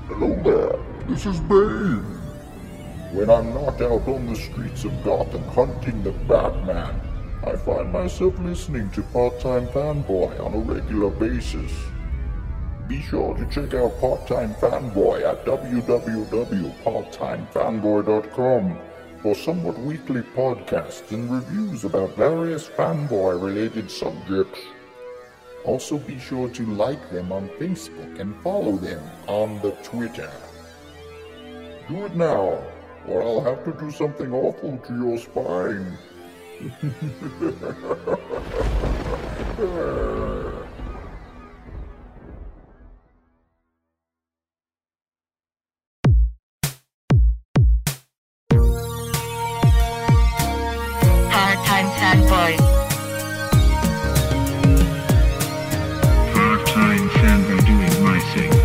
Hello there, this is Bane. When I'm not out on the streets of Gotham hunting the Batman, I find myself listening to Part-Time Fanboy on a regular basis. Be sure to check out Part-Time Fanboy at www.parttimefanboy.com for somewhat weekly podcasts and reviews about various fanboy-related subjects. Also be sure to like them on Facebook and follow them on the Twitter. Do it now, or I'll have to do something awful to your spine. Part-Time Fanboy. Part-Time Fanboy doing my thing.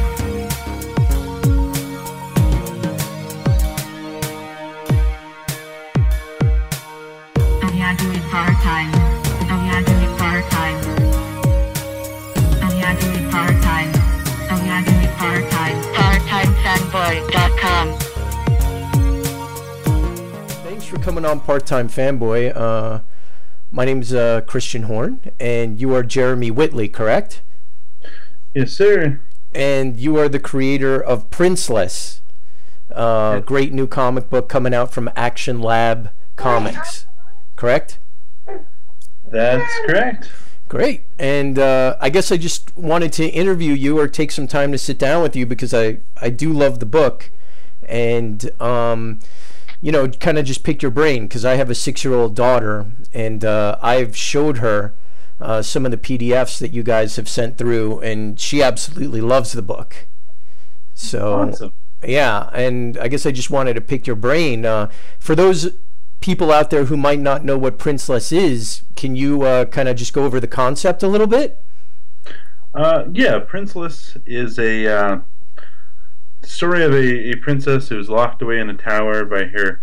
Oh yeah, doing part-time. Oh yeah, doing part-time. Oh yeah, doing part-time. Oh yeah, doing part-time. PartTimeFanboy.com. Thanks for coming on Part-Time Fanboy. My name's Christian Horn, and you are Jeremy Whitley, correct? Yes, sir. And you are the creator of Princeless, great new comic book coming out from Action Lab Comics, correct? That's correct. Great. And I guess I just wanted to interview you or take some time to sit down with you because I do love the book. And you know, kind of just pick your brain because I have a 6-year-old daughter, and I've showed her some of the PDFs that you guys have sent through, and she absolutely loves the book. So, Awesome. yeah, and I guess I just wanted to pick your brain. For those people out there who might not know what Princeless is, can you kind of just go over the concept a little bit? Yeah, Princeless is a story of a princess who's locked away in a tower by her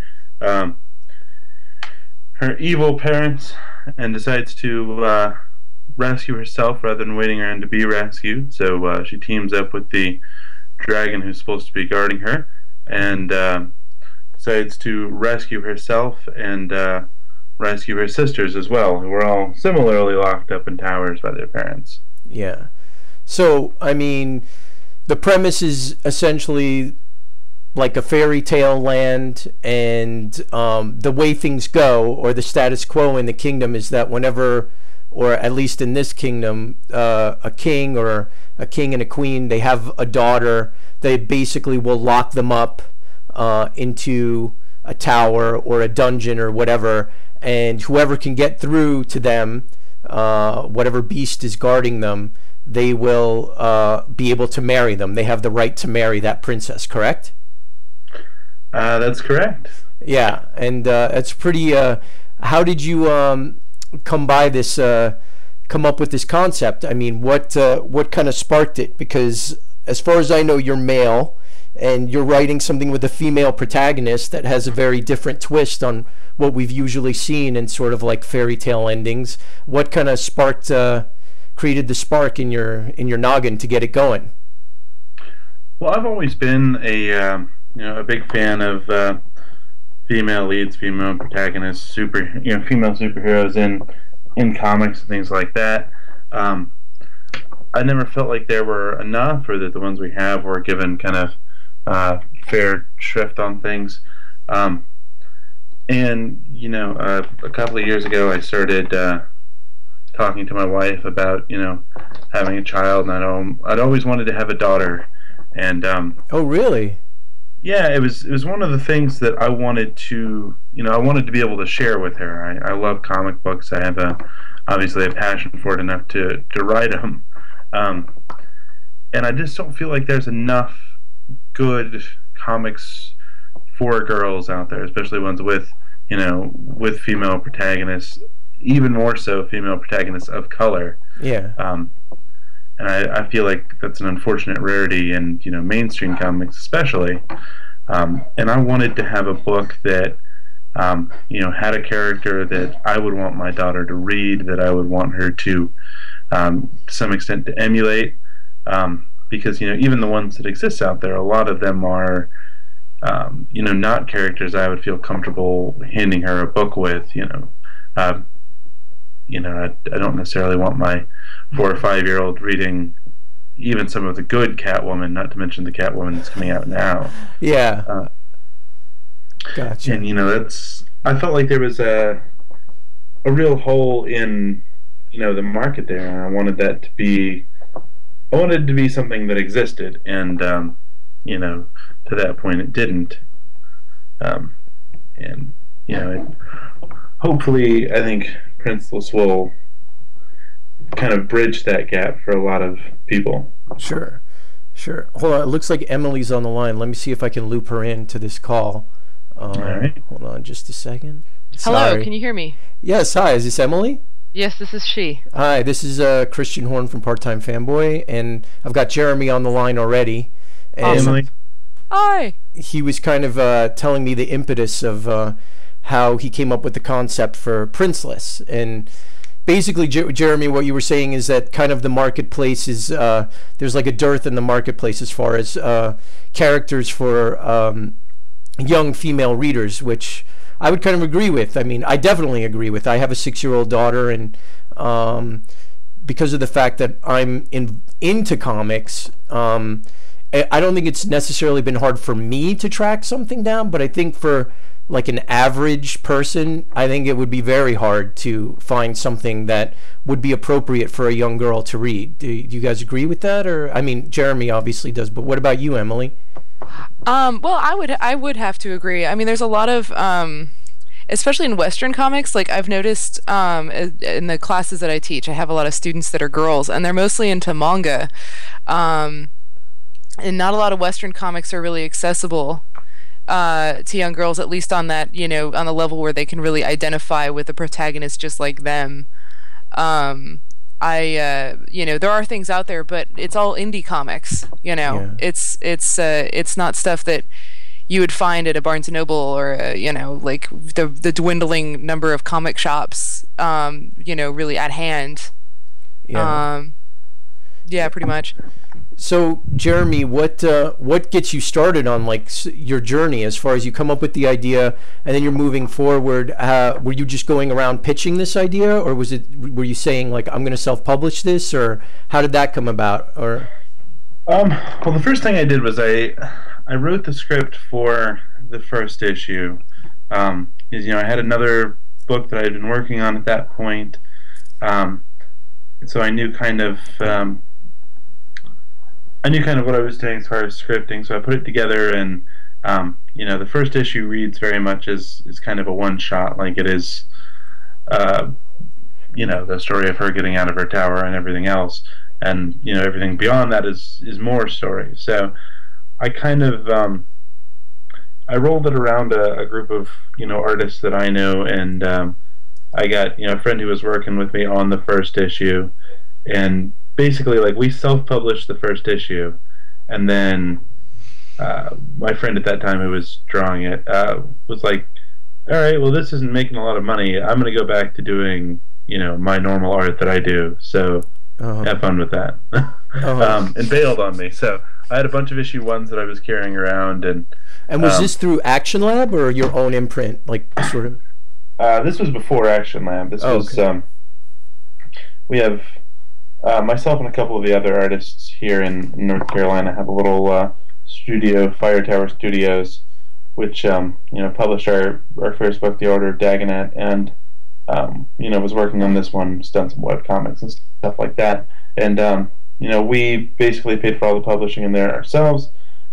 evil parents and decides to rescue herself rather than waiting around to be rescued. So she teams up with the dragon who's supposed to be guarding her and decides to rescue herself and rescue her sisters as well, who were all similarly locked up in towers by their parents. Yeah. So, I mean, the premise is essentially like a fairy tale land, and the way things go, or the status quo in the kingdom, is that whenever, or at least in this kingdom, a king or a king and a queen, they have a daughter, they basically will lock them up into a tower or a dungeon or whatever, and whoever can get through to them, whatever beast is guarding them, they will be able to marry them. They have the right to marry that princess, correct? That's correct. Yeah, and it's pretty. How did you come by this? Come up with this concept? I mean, what kind of sparked it? Because as far as I know, you're male, and you're writing something with a female protagonist that has a very different twist on what we've usually seen in sort of like fairy tale endings. What kind of sparked? Created the spark in your noggin to get it going? Well, I've always been a big fan of female leads, female protagonists, female superheroes in comics and things like that. I never felt like there were enough, or that the ones we have were given kind of fair shrift on things. A couple of years ago, I started talking to my wife about having a child, and I'd always wanted to have a daughter, and Oh, really? yeah, it was one of the things that I wanted to be able to share with her. I love comic books. I have obviously a passion for it enough to write them, and I just don't feel like there's enough good comics for girls out there, especially ones with female protagonists, even more so female protagonists of color. Yeah. And I feel like that's an unfortunate rarity in mainstream comics especially. And I wanted to have a book that had a character that I would want my daughter to read, that I would want her to some extent to emulate. because even the ones that exist out there, a lot of them are not characters I would feel comfortable handing her a book with. I don't necessarily want my 4 or 5-year-old reading even some of the good Catwoman, not to mention the Catwoman that's coming out now. Yeah. Gotcha. And I felt like there was a real hole in the market there, and I wanted it to be something that existed, and to that point it didn't. Hopefully, I think Princeless will kind of bridge that gap for a lot of people. Sure. Hold on, it looks like Emily's on the line. Let me see if I can loop her into this call. All right. Hold on just a second. Hello, Sorry. can you hear me? Yes, hi, is this Emily? Yes, this is she. Hi, this is Christian Horn from Part-Time Fanboy, and I've got Jeremy on the line already. And Emily? Hi. he was kind of telling me the impetus of how he came up with the concept for Princeless. And basically, Jeremy, what you were saying is that kind of the marketplace is, there's like a dearth in the marketplace as far as characters for young female readers, which I would kind of agree with. I mean, I definitely agree with. I have a 6-year-old daughter, and because of the fact that I'm into comics, I don't think it's necessarily been hard for me to track something down, but I think for like an average person, I think it would be very hard to find something that would be appropriate for a young girl to read. Do you guys agree with that? Or, I mean, Jeremy obviously does, but what about you, Emily? Well, I would have to agree. I mean, there's a lot of, especially in Western comics, like I've noticed in the classes that I teach, I have a lot of students that are girls, and they're mostly into manga. And not a lot of Western comics are really accessible to young girls, at least on that, on the level where they can really identify with a protagonist just like them. There are things out there, but it's all indie comics. Yeah. It's not stuff that you would find at a Barnes & Noble or like the dwindling number of comic shops, really at hand. Yeah. Yeah, pretty much. So, Jeremy, what gets you started on like your journey as far as you come up with the idea and then you're moving forward? Were you just going around pitching this idea, or were you saying like I'm going to self-publish this, or how did that come about? Or well, the first thing I did was I wrote the script for the first issue. I had another book that I had been working on at that point, so I knew kind of. I knew kind of what I was doing as far as scripting, so I put it together, and the first issue reads very much as kind of a one-shot, like it is, the story of her getting out of her tower and everything else, and everything beyond that is more story. So I kind of I rolled it around a group of artists that I know, and I got a friend who was working with me on the first issue, and basically, like, we self-published the first issue, and then my friend at that time who was drawing it was like, all right, well, this isn't making a lot of money. I'm going to go back to doing, my normal art that I do, so have fun with that. And bailed on me. So I had a bunch of issue 1s that I was carrying around. And was this through Action Lab or your own imprint, like, sort of? This was before Action Lab. This was, okay. We have... myself and a couple of the other artists here in North Carolina have a little studio, Fire Tower Studios, which published our first book, The Order of Dagonet, and was working on this one, done some webcomics and stuff like that. And we basically paid for all the publishing in there ourselves.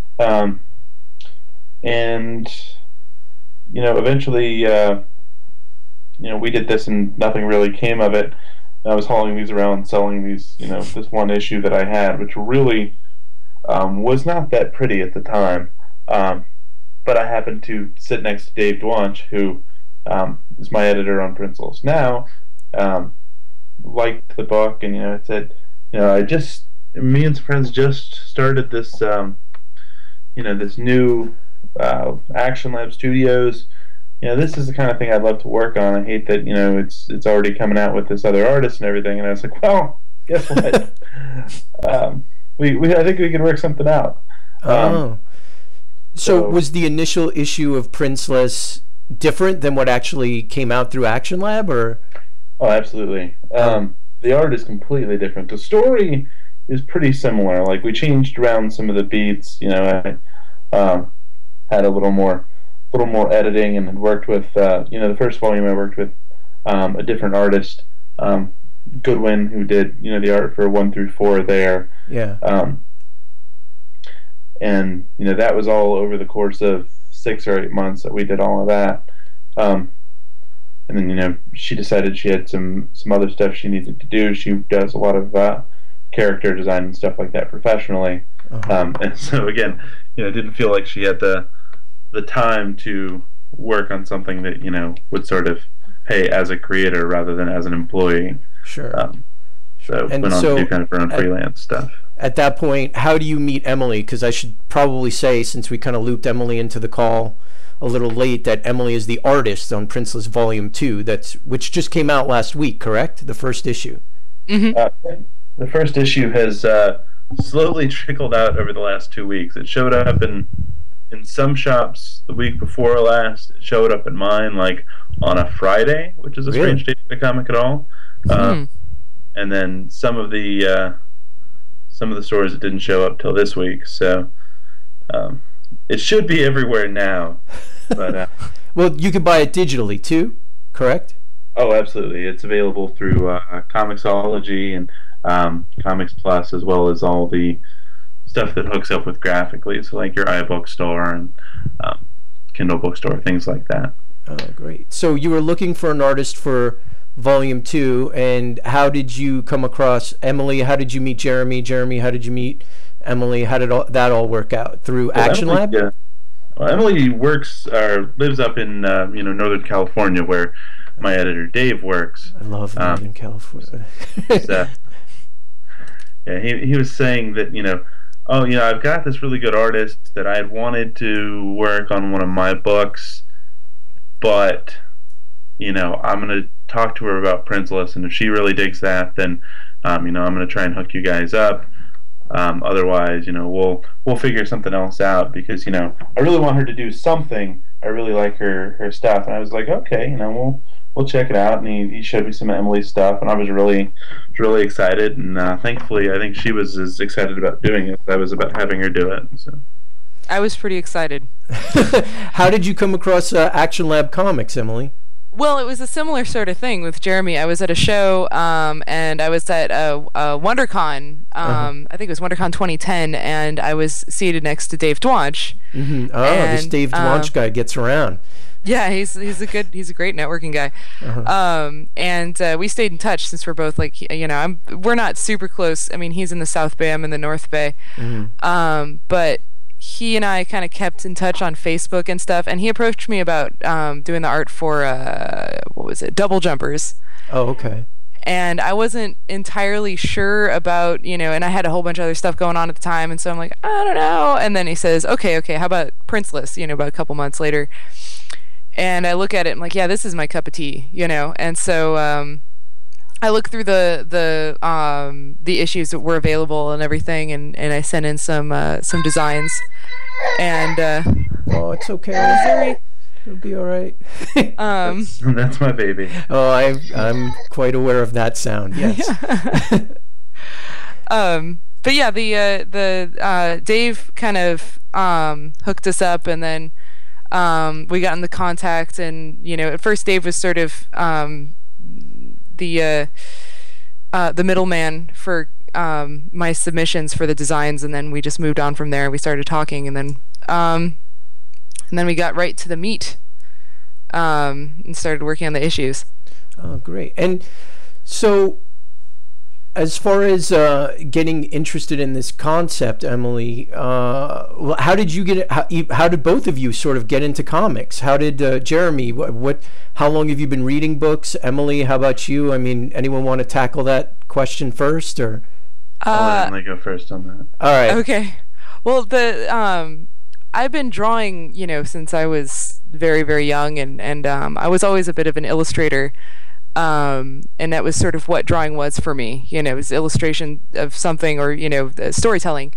Eventually, we did this, and nothing really came of it. I was hauling these around, selling these, this one issue that I had, which really was not that pretty at the time. But I happened to sit next to Dave Dwanch, who is my editor on Princeless now, liked the book, and it said, me and some friends just started this, this new Action Lab Studios. This is the kind of thing I'd love to work on. I hate that, it's already coming out with this other artist and everything. And I was like, well, guess what? I think we could work something out. Oh. So so- was the initial issue of Princeless different than what actually came out through Action Lab, or? Oh, absolutely. The art is completely different. The story is pretty similar. Like, we changed around some of the beats. You know, I had a little more editing, and had worked with the first volume I worked with a different artist, Goodwin, who did the art for 1 through 4 there. Yeah. And that was all over the course of 6 or 8 months that we did all of that. And then she decided she had some other stuff she needed to do. She does a lot of character design and stuff like that professionally. And so again, didn't feel like she had the time to work on something that would sort of pay as a creator rather than as an employee. Sure. So And went on so to do kind of her own freelance stuff. At that point, how do you meet Emily? Because I should probably say, since we kind of looped Emily into the call a little late, that Emily is the artist on Princeless Volume 2, which just came out last week, correct? The first issue. The first issue has slowly trickled out over the last 2 weeks. It showed up in some shops the week before last. It showed up in mine like on a Friday, which is a Really? strange day for the comic at all. And then some of the stores it didn't show up till this week. So it should be everywhere now. But Well, you can buy it digitally too, correct? oh, absolutely, it's available through Comixology and Comics Plus, as well as all the stuff that hooks up with Graphically, so like your iBook store and Kindle bookstore, things like that. Oh, great. So you were looking for an artist for Volume 2, and how did you come across Emily? How did you meet Jeremy? Jeremy, how did you meet Emily? How did that all work out? Through Action Emily, Lab? yeah. Well, Emily lives up in Northern California, where my editor Dave works. I love Northern California. So, yeah, he was saying that I've got this really good artist that I had wanted to work on one of my books, but I'm gonna talk to her about Princeless, and if she really digs that, then I'm gonna try and hook you guys up. Otherwise, we'll figure something else out, because I really want her to do something. I really like her stuff, and I was like, okay, we'll check it out. And he showed me some of Emily's stuff, and I was really excited. And thankfully, I think she was as excited about doing it as I was about having her do it. So I was pretty excited. How did you come across Action Lab Comics, Emily? Well, it was a similar sort of thing with Jeremy. I was at a show, and I was at WonderCon. I think it was WonderCon 2010, and I was seated next to Dave Dwanch. Mm-hmm. Oh, this And, Dave Dwanch guy gets around. Yeah, he's a great networking guy. And we stayed in touch since we're both like we're not super close. I mean, he's in the South Bay, I'm in the North Bay. But he and I kind of kept in touch on Facebook and stuff, and he approached me about doing the art for what was it, Double Jumpers. Oh, okay. And I wasn't entirely sure about, and I had a whole bunch of other stuff going on at the time, and so I'm like, I don't know. And then he says, okay, how about Princeless, about a couple months later. And I look at it, I'm like, yeah, this is my cup of tea, And so I look through the issues that were available and everything, and I sent in some designs. And Oh, it's okay. It'll be all right. that's my baby. Oh, I'm quite aware of that sound. Yes. But yeah, the Dave kind of hooked us up, and then we got into contact, and at first Dave was sort of the middleman for my submissions for the designs, and then we just moved on from there. We started talking, and then we got right to the meat and started working on the issues. Oh, great. And so, as far as getting interested in this concept, Emily, how did you get? How did both of you sort of get into comics? How did Jeremy? How long have you been reading books? Emily, how about you? I mean, anyone want to tackle that question first, or? I'll let Emily go first on that. All right. Okay. Well, I've been drawing, since I was very, very young, and I was always a bit of an illustrator. And that was sort of what drawing was for me. You know, it was illustration of something, or storytelling.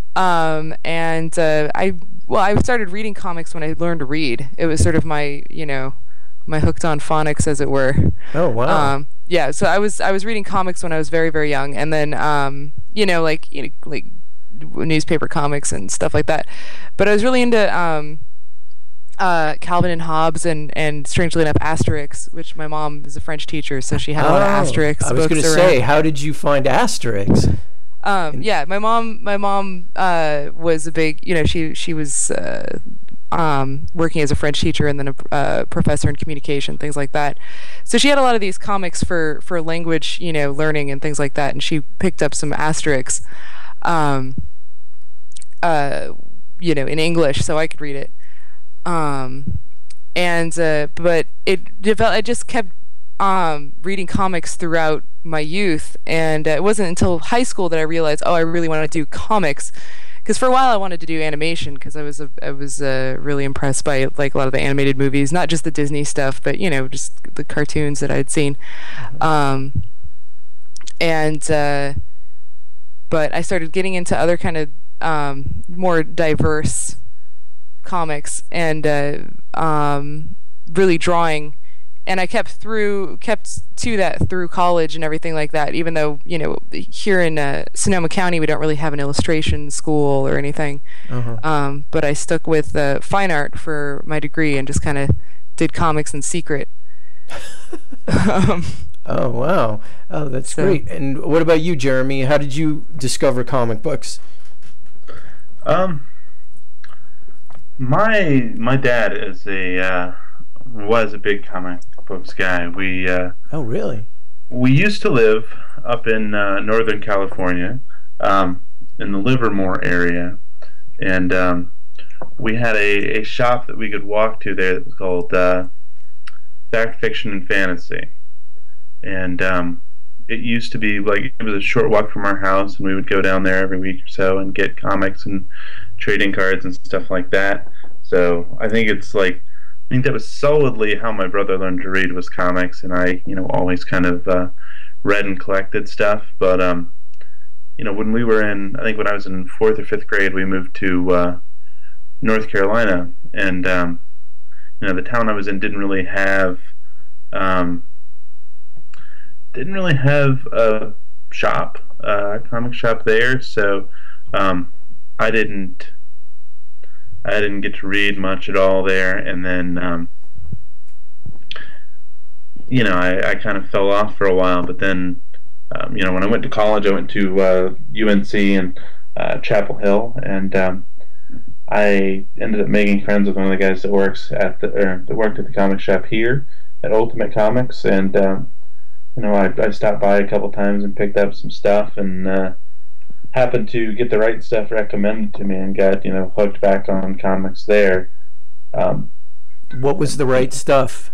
I started reading comics when I learned to read. It was sort of my my hooked on phonics, as it were. Oh wow. Yeah, so I was reading comics when I was very, very young, and then like newspaper comics and stuff like that. But I was really into Calvin and Hobbes and strangely enough Asterix, which my mom is a French teacher, so she had a lot of Asterix books. I was going to say, how did you find Asterix? Yeah, my mom was a big, she was working as a French teacher and then a professor in communication, things like that. So she had a lot of these comics for language, learning and things like that, and she picked up some Asterix, in English, so I could read it. But it developed. I just kept reading comics throughout my youth, and it wasn't until high school that I realized, I really want to do comics. Because for a while I wanted to do animation, because I was really impressed by like a lot of the animated movies, not just the Disney stuff, but just the cartoons that I'd seen. But I started getting into other kind of more diverse comics and really drawing, and I kept to that through college and everything like that, even though here in Sonoma County we don't really have an illustration school or anything. But I stuck with fine art for my degree and just kind of did comics in secret. Oh wow. Oh, that's great. And what about you, Jeremy? How did you discover comic books? My dad was a big comic books guy. Oh really? We used to live up in Northern California, in the Livermore area, and we had a shop that we could walk to there that was called Fact, Fiction, and Fantasy, and it used to be like, it was a short walk from our house, and we would go down there every week or so and get comics and trading cards and stuff like that. So I think that was solidly how my brother learned to read, was comics, and I always kind of read and collected stuff. But when we were when I was in 4th or 5th grade, we moved to North Carolina, and the town I was in didn't really have a shop, a comic shop there, so I didn't get to read much at all there, and then I kind of fell off for a while. But then when I went to college, I went to UNC and Chapel Hill, and I ended up making friends with one of the guys that worked at the comic shop here at Ultimate Comics, and I stopped by a couple times and picked up some stuff, and happened to get the right stuff recommended to me, and got hooked back on comics there. What was the right stuff?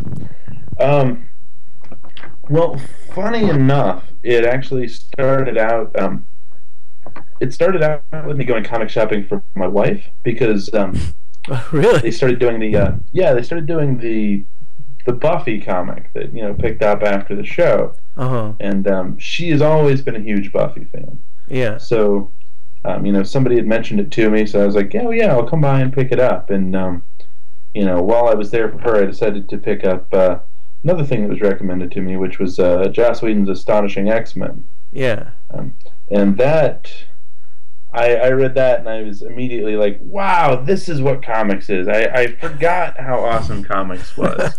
Well, funny enough, it actually started out. It started out with me going comic shopping for my wife, because really, they started doing the Buffy comic that picked up after the show, and she has always been a huge Buffy fan. Yeah. So, somebody had mentioned it to me, so I was like, oh yeah, I'll come by and pick it up. And while I was there for her, I decided to pick up another thing that was recommended to me, which was Joss Whedon's Astonishing X-Men. Yeah. And that, I read that, and I was immediately like, wow, this is what comics is. I forgot how awesome comics was.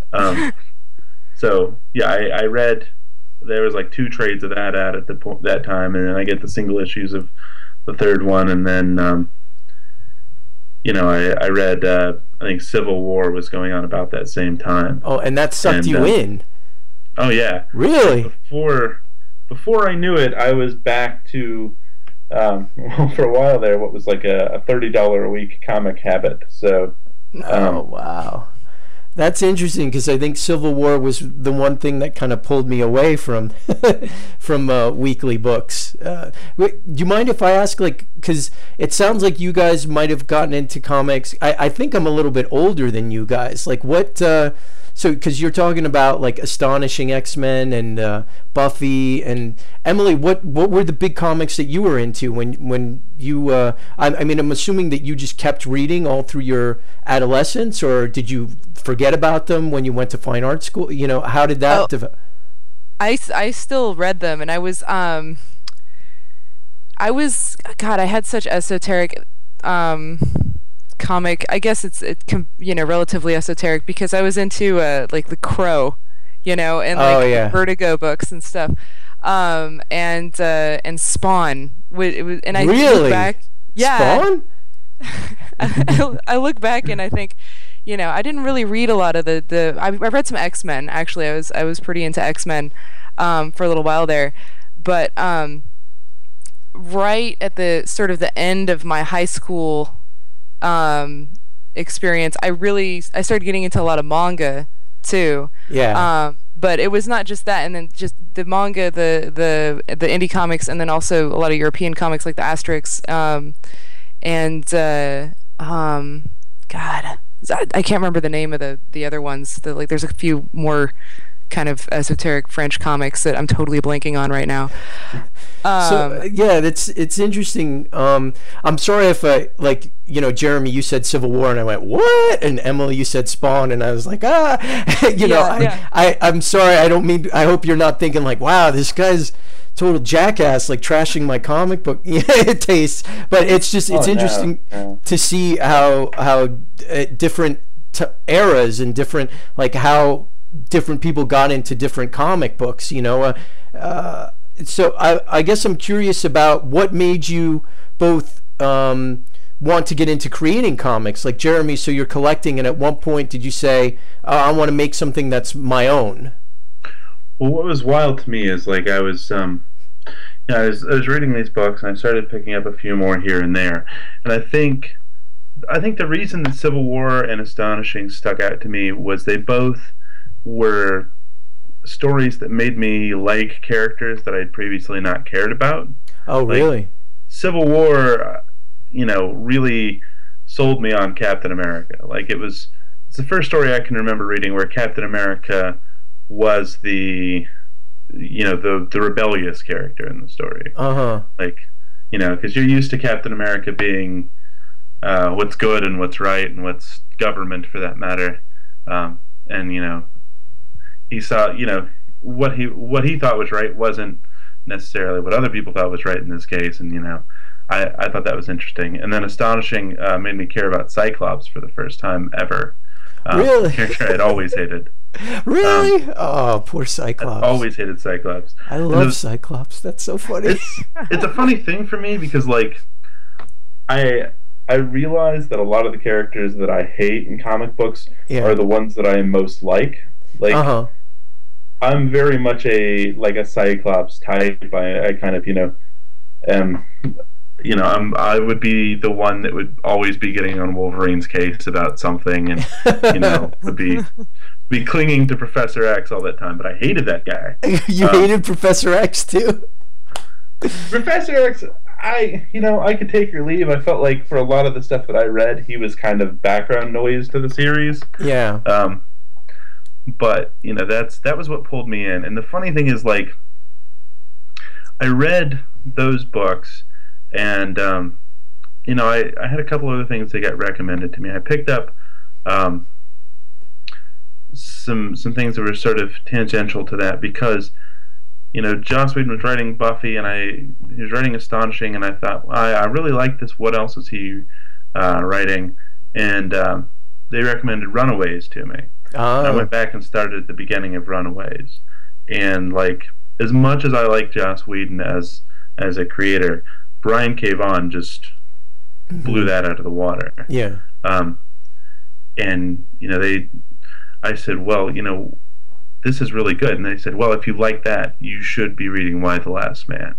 So yeah, I read. There was like 2 trades of that at that time, and then I get the single issues of the 3rd one, and then I read I think Civil War was going on about that same time. Oh, and that sucked you in. Oh yeah. Really? Before I knew it, I was back to for a while there, what was like a $30 a week comic habit. So oh wow. That's interesting, because I think Civil War was the one thing that kind of pulled me away from weekly books. Do you mind if I ask, because it sounds like you guys might have gotten into comics. I think I'm a little bit older than you guys. What so because you're talking about like Astonishing X-Men and Buffy and Emily, what were the big comics that you were into when you? I mean, I'm assuming that you just kept reading all through your adolescence, or did you forget about them when you went to fine art school? You know, how did that develop? I still read them, and I was God, I had such esoteric comic. I guess it's relatively esoteric because I was into like The Crow, and like Vertigo books and stuff, and Spawn. And I look back, Spawn. I look back and I think, I didn't really read a lot of I read some X-Men actually. I was pretty into X-Men for a little while there, but right at the sort of the end of my high school experience, I started getting into a lot of manga too. Yeah. But it was not just that, and then just the manga, the indie comics, and then also a lot of European comics like the Asterix, God, I can't remember the name of the other ones. There's a few more kind of esoteric French comics that I'm totally blanking on right now. It's interesting. I'm sorry if Jeremy, you said Civil War and I went what, and Emily, you said Spawn and I was like I'm sorry. I hope you're not thinking like, wow, this guy's total jackass, like trashing my comic book taste. But it's interesting to see how different eras and different, like how different people got into different comic books, so I guess I'm curious about what made you both want to get into creating comics, like Jeremy. So you're collecting, and at one point did you say, I want to make something that's my own? Well, what was wild to me is like I was reading these books and I started picking up a few more here and there, and I think the reason that Civil War and Astonishing stuck out to me was they both were stories that made me like characters that I'd previously not cared about. Oh, really? Civil War, really sold me on Captain America. Like it's the first story I can remember reading where Captain America was the rebellious character in the story. Because you're used to Captain America being what's good and what's right and what's government for that matter, and he saw, what he thought was right wasn't necessarily what other people thought was right in this case, and I thought that was interesting. And then Astonishing made me care about Cyclops for the first time ever. Really? A character I'd always hated. Really? Oh, poor Cyclops. I always hated Cyclops. I love Cyclops. That's so funny. It's a funny thing for me because I realize that a lot of the characters that I hate in comic books are the ones that I most like. I'm very much a Cyclops type. I kind of I would be the one that would always be getting on Wolverine's case about something, and would be clinging to Professor X all that time. But I hated that guy. You hated Professor X too? Professor X, I could take or leave. I felt like for a lot of the stuff that I read, he was kind of background noise to the series. Yeah. But that was what pulled me in. And the funny thing is, I read those books, and I had a couple other things that got recommended to me. I picked up some things that were sort of tangential to that because Joss Whedon was writing Buffy, and he was writing Astonishing, and I thought, I really like this. What else is he writing? And they recommended Runaways to me. And I went back and started at the beginning of Runaways, and as much as I like Joss Whedon as a creator, Brian K. Vaughan just blew that out of the water. Yeah. And I said, well, this is really good, and they said, well, if you like that, you should be reading Y the Last Man.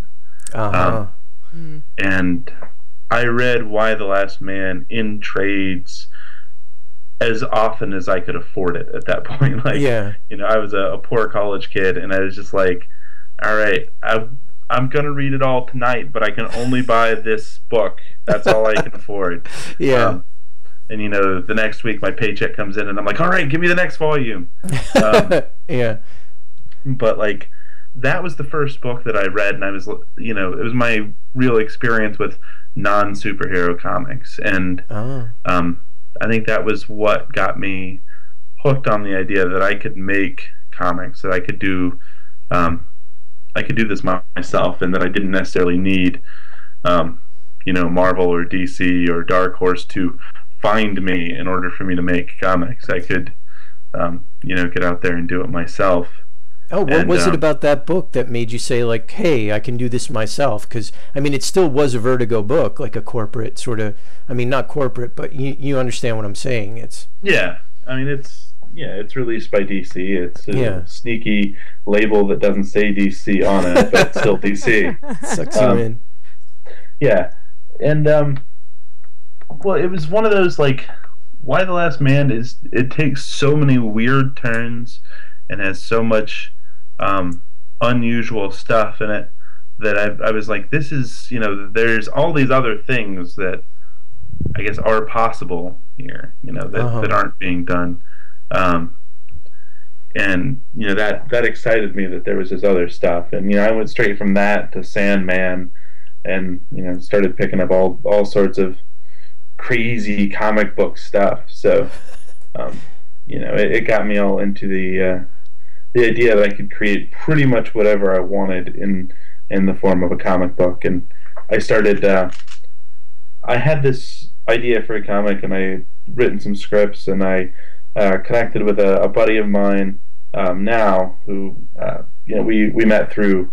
And I read Y the Last Man in trades as often as I could afford it at that point. I was a poor college kid, and I was just like, all right, I'm gonna read it all tonight, but I can only buy this book. That's all I can afford. Yeah. and the next week my paycheck comes in, and I'm like, all right, give me the next volume. Yeah. But like, that was the first book that I read, and I was, it was my real experience with non-superhero comics, and I think that was what got me hooked on the idea that I could make comics, that I could do this myself, and that I didn't necessarily need, Marvel or DC or Dark Horse to find me in order for me to make comics. I could, get out there and do it myself. Oh, what was it about that book that made you say, like, hey, I can do this myself? Because, I mean, it still was a Vertigo book, like a corporate sort of, I mean, not corporate, but you understand what I'm saying. Yeah, I mean, it's released by DC. It's a sneaky label that doesn't say DC on it, but it's still DC. Sucks you in. Yeah, and, well, it was one of those, like, Y the Last Man it takes so many weird turns and has so much unusual stuff in it that I was like, this is, there's all these other things that I guess are possible here, that aren't being done. And that excited me, that there was this other stuff, and I went straight from that to Sandman, and started picking up all sorts of crazy comic book stuff. So it got me all into the idea that I could create pretty much whatever I wanted in the form of a comic book. And I started I had this idea for a comic, and I had written some scripts, and I connected with a buddy of mine now, who we met through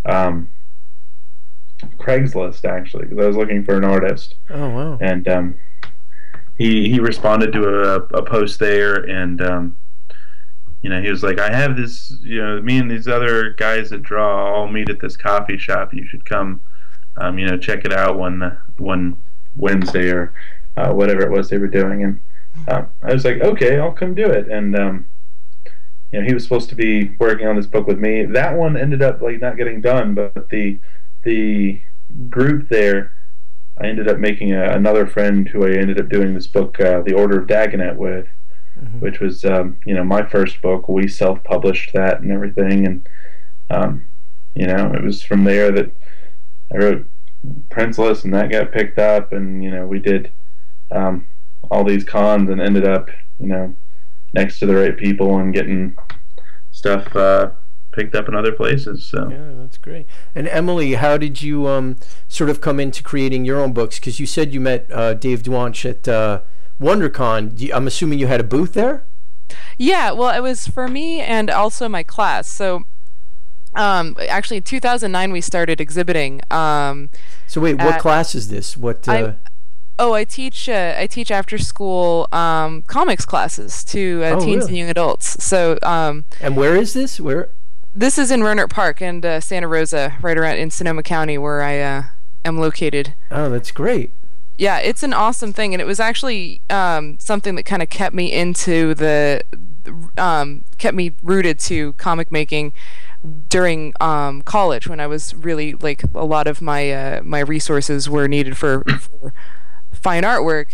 Craigslist, actually, because I was looking for an artist. Oh, wow. And he responded to a post there, and he was like, I have this, me and these other guys that draw all meet at this coffee shop. You should come, check it out one Wednesday or whatever it was they were doing. And I was like, okay, I'll come do it. And he was supposed to be working on this book with me. That one ended up like not getting done, but the group there, I ended up making another friend who I ended up doing this book, The Order of Dagonet, with, which was my first book. We self-published that and everything, and it was from there that I wrote Princeless, and that got picked up, and we did all these cons, and ended up next to the right people and getting stuff picked up in other places. So yeah, that's great. And Emily, how did you sort of come into creating your own books? Because you said you met Dave Dwanch at WonderCon. I'm assuming you had a booth there? Yeah, well, it was for me and also my class. So actually in 2009 we started exhibiting. So wait, what class is this? What I teach after school comics classes to teens and young adults. So and where is this? Where? This is in Rohnert Park and Santa Rosa, right around in Sonoma County, where I am located. Oh, that's great. Yeah, it's an awesome thing, and it was actually something that kind of kept me into kept me rooted to comic making during college, when I was really, like, a lot of my my resources were needed for fine artwork.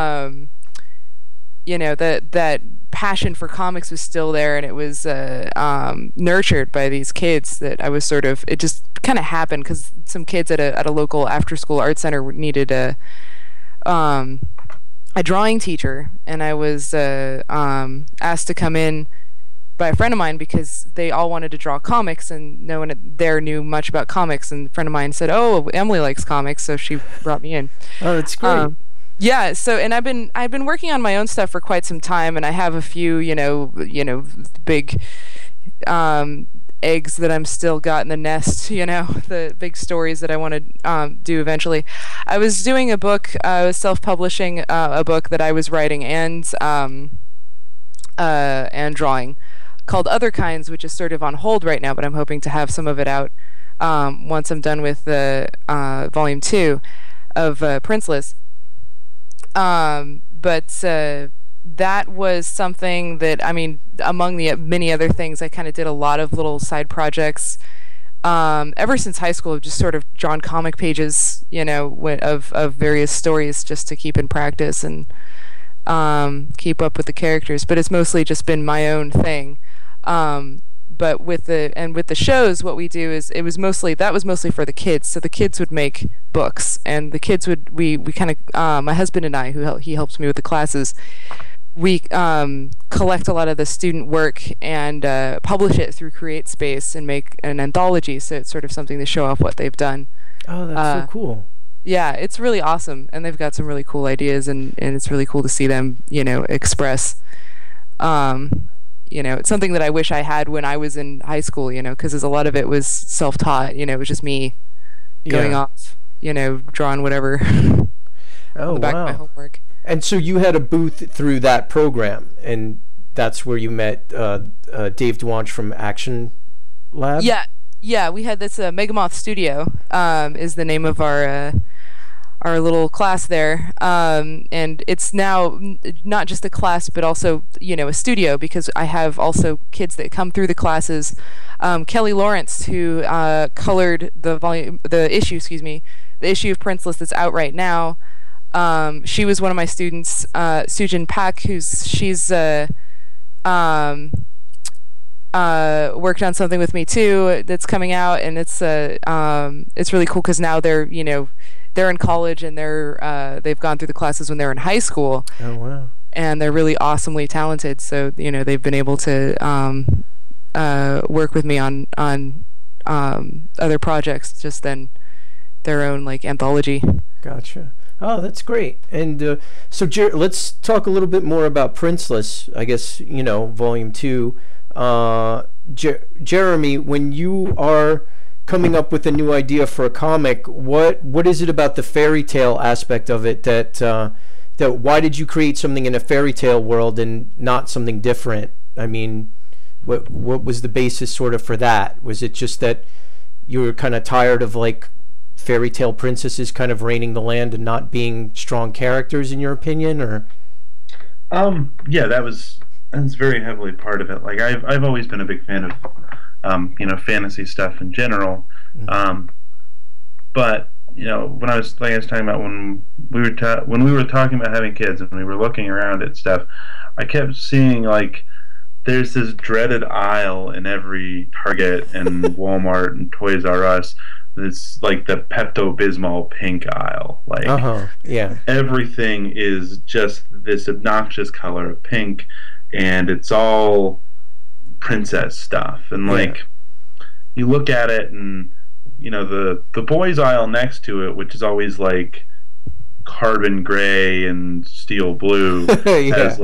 That passion for comics was still there, and it was nurtured by these kids that I was it just kind of happened because some kids at a local after-school art center needed a drawing teacher, and I was asked to come in by a friend of mine because they all wanted to draw comics, and no one there knew much about comics, and a friend of mine said, oh, Emily likes comics, so she brought me in. Oh, that's great. Yeah, so, and I've been working on my own stuff for quite some time, and I have a few, big eggs that I'm still got in the nest, the big stories that I want to do eventually. I was doing a book, I was self-publishing a book that I was writing and drawing, called Other Kinds, which is sort of on hold right now, but I'm hoping to have some of it out once I'm done with the volume 2 of Princeless. But that was something that, among the many other things, I kind of did a lot of little side projects ever since high school. I've just sort of drawn comic pages, of various stories just to keep in practice, and keep up with the characters, but it's mostly just been my own thing. But with the shows, what we do is that was mostly for the kids. So the kids would make books, and the kids we kind of my husband and I, he helps me with the classes, we collect a lot of the student work and publish it through CreateSpace and make an anthology. So it's sort of something to show off what they've done. Oh, that's so cool. Yeah, it's really awesome, and they've got some really cool ideas, and it's really cool to see them, express. It's something that I wish I had when I was in high school, because a lot of it was self-taught. It was just me going off, drawing whatever on the back of my homework. And so you had a booth through that program, and that's where you met Dave Dwanch from Action Lab? Yeah, we had this Megamoth Studio is the name of our little class there, and it's now not just a class but also a studio, because I have also kids that come through the classes. Kelly Lawrence, who colored the issue of Princeless that's out right now, she was one of my students. Sujin Pak, she's worked on something with me too that's coming out, and it's really cool because now they're in college, and they've gone through the classes when they're in high school. Oh wow! And they're really awesomely talented. So they've been able to work with me on other projects just than their own anthology. Gotcha. Oh, that's great. And so let's talk a little bit more about Princeless. I guess Volume 2. Jeremy, when you are coming up with a new idea for a comic, what is it about the fairy tale aspect of it that why did you create something in a fairy tale world and not something different? I mean, what was the basis sort of for that? Was it just that you were kind of tired of fairy tale princesses kind of reigning the land and not being strong characters, in your opinion, or? Yeah, that's very heavily part of it. I've always been a big fan of fantasy stuff in general. But when I was talking about when we were talking about having kids and we were looking around at stuff, I kept seeing there's this dreaded aisle in every Target and Walmart and Toys R Us. It's the Pepto-Bismol pink aisle. Yeah. Everything is just this obnoxious color of pink, and it's all princess stuff. And you look at it, and the boys aisle next to it, which is always carbon gray and steel blue, has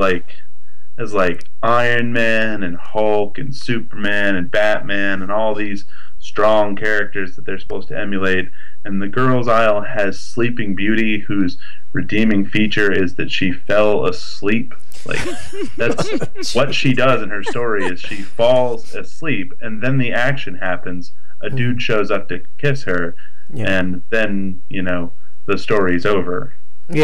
Iron Man and Hulk and Superman and Batman and all these strong characters that they're supposed to emulate. And the girls aisle has Sleeping Beauty, whose redeeming feature is that she fell asleep. That's what she does in her story, is she falls asleep, and then the action happens. A dude shows up to kiss her, and then the story's over.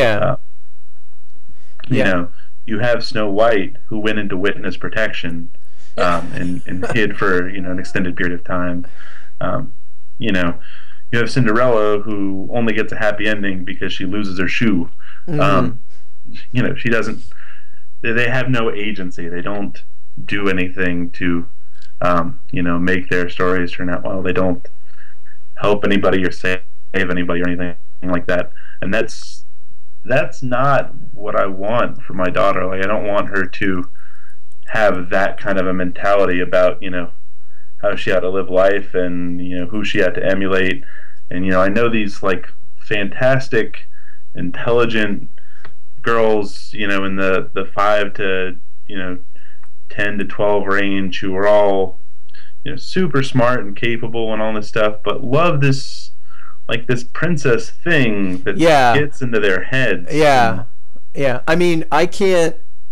You have Snow White, who went into witness protection and hid for an extended period of time. You have Cinderella, who only gets a happy ending because she loses her shoe. She doesn't. They have no agency. They don't do anything to make their stories turn out well. They don't help anybody or save anybody or anything like that. And that's not what I want for my daughter. I don't want her to have that kind of a mentality about how she ought to live life and who she had to emulate. And I know these fantastic, intelligent girls in the 5 to 10 to 12 range who are all super smart and capable and all this stuff, but love this this princess thing that gets into their heads. Yeah. I mean, I can't.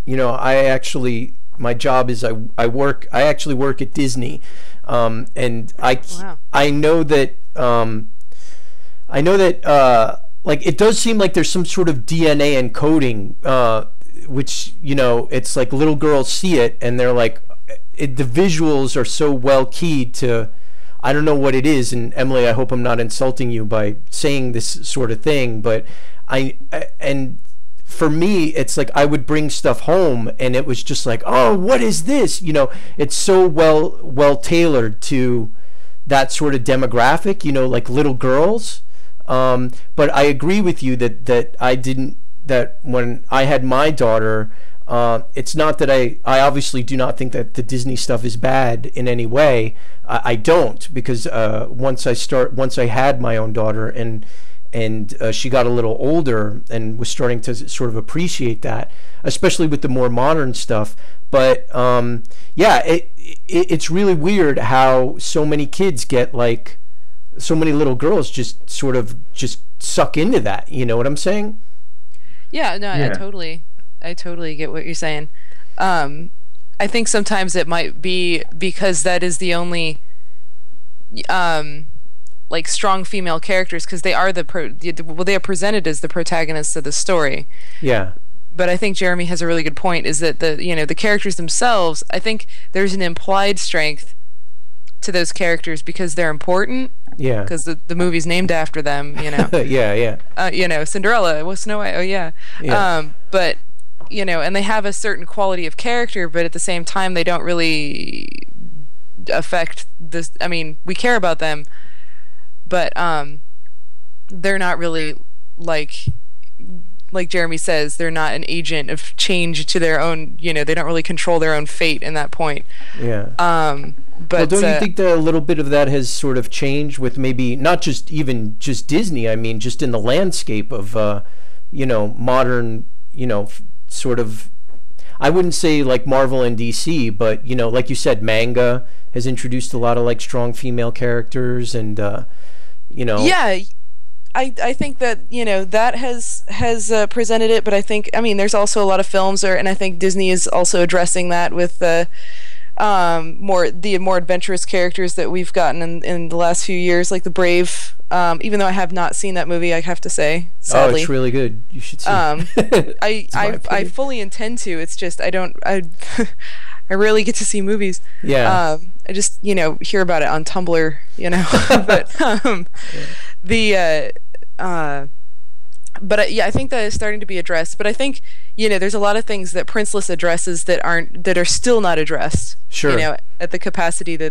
My job is I actually work at Disney, and I know that it does seem like there's some sort of DNA encoding, which it's little girls see it and they're the visuals are so well keyed to. I don't know what it is, and Emily, I hope I'm not insulting you by saying this sort of thing, but I for me, it's like I would bring stuff home and it was just like, oh, what is this? You know, it's so well tailored to that sort of demographic, you know, like little girls. But I agree with you that when I had my daughter, it's not that I obviously do not think that the Disney stuff is bad in any way. I don't, because once I had my own daughter and she got a little older and was starting to sort of appreciate that, especially with the more modern stuff. But yeah, it's really weird how so many kids get, like, so many little girls just sort of just suck into that. You know what I'm saying? Yeah, no, Yeah. I totally get what you're saying. I think sometimes it might be because that is the only like strong female characters, because they are they are presented as the protagonists of the story. Yeah. But I think Jeremy has a really good point, is that the characters themselves, I think there's an implied strength to those characters because they're important, Yeah. because the movie's named after them, you know. Yeah. Cinderella, well, Snow White, oh yeah. Yeah. But and they have a certain quality of character, but at the same time they don't really affect this. I mean, we care about them, but they're not really like Jeremy says, they're not an agent of change to their own, they don't really control their own fate in that point. Yeah. But don't you think that a little bit of that has sort of changed with maybe not just Disney, I mean, just in the landscape of, modern, sort of, I wouldn't say like Marvel and DC, but, like you said, manga has introduced a lot of like strong female characters and, Yeah, I think that that has presented it, but I think there's also a lot of films, and I think Disney is also addressing that with the more adventurous characters that we've gotten in the last few years, like the Brave. Even though I have not seen that movie, I have to say, sadly. Oh, it's really good. You should see it. I fully intend to. It's just I I rarely get to see movies. Yeah. I just hear about it on Tumblr. But yeah, I think that is starting to be addressed. But I think there's a lot of things that Princeless addresses that are still not addressed. Sure. At the capacity that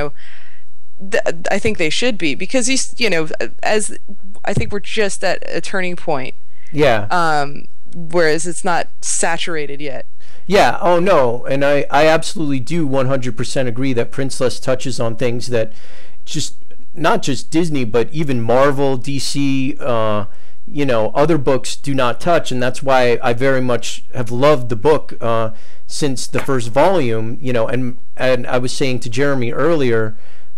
I think they should be, because as I think we're just at a turning point. Yeah. Whereas it's not saturated yet. Yeah. Oh no. And I absolutely do 100% agree that Princeless touches on things that just not just Disney, but even Marvel, DC, other books do not touch, and that's why I very much have loved the book since the first volume. And I was saying to Jeremy earlier,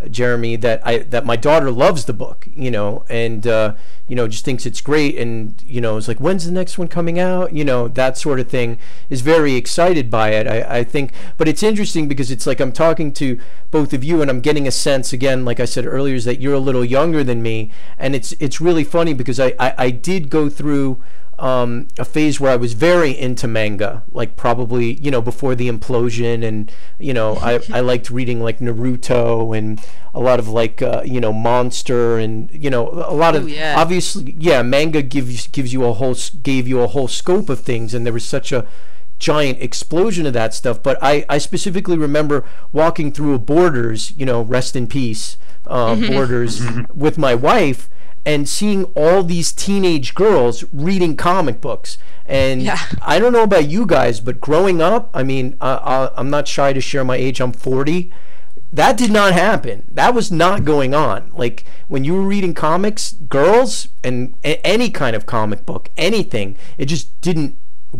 that my daughter loves the book, and just thinks it's great, and it's like, when's the next one coming out? That sort of thing, is very excited by it. I think, but it's interesting because it's like I'm talking to both of you and I'm getting a sense, again, like I said earlier, is that you're a little younger than me, and it's really funny because I did go through a phase where I was very into manga, like probably before the implosion, and I liked reading like Naruto and a lot of like Monster, and a lot of obviously manga gave you a whole scope of things, and there was such a giant explosion of that stuff. But I specifically remember walking through a Borders, rest in peace, Borders, with my wife, and seeing all these teenage girls reading comic books. And I don't know about you guys, but growing up, I mean, I'm not shy to share my age, I'm 40. That did not happen. That was not going on. Like, when you were reading comics, girls, and any kind of comic book, anything, it just didn't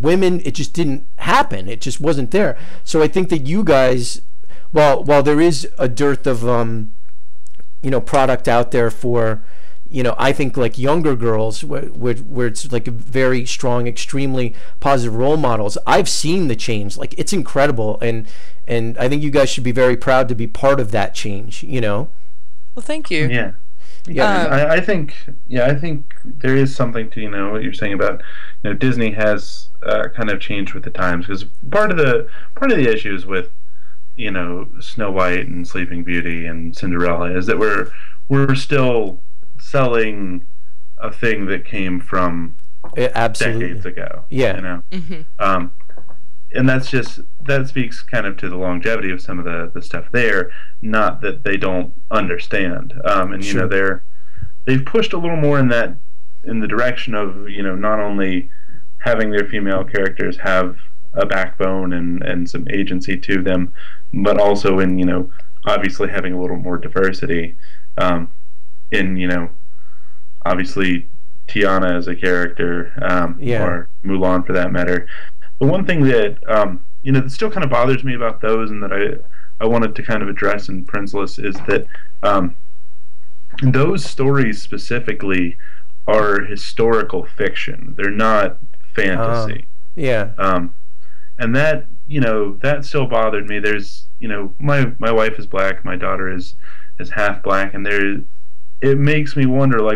happen. It just wasn't there. So I think that you guys, while there is a dearth of, product out there for, I think like younger girls where it's like a very strong, extremely positive role models. I've seen the change. Like, it's incredible. And I think you guys should be very proud to be part of that change, Well, thank you. Yeah. Yeah, I think there is something to what you're saying about Disney has kind of changed with the times, because part of the issues with Snow White and Sleeping Beauty and Cinderella is that we're still selling a thing that came from Absolutely. decades ago. Yeah. You know, and that speaks kind of to the longevity of some of the stuff there. Not that they don't understand, and you Sure. know they've pushed a little more in the direction of, you know, not only having their female characters have a backbone and some agency to them, but also in, you know, obviously having a little more diversity, in, you know, obviously Tiana as a character, Yeah. or Mulan for that matter. The one thing that, you know, that still kind of bothers me about those, and that I wanted to kind of address in Princeless, is that those stories specifically are historical fiction. They're not fantasy. Yeah. And that, you know, that still bothered me. There's, you know, my wife is black, my daughter is half black, and it makes me wonder, like,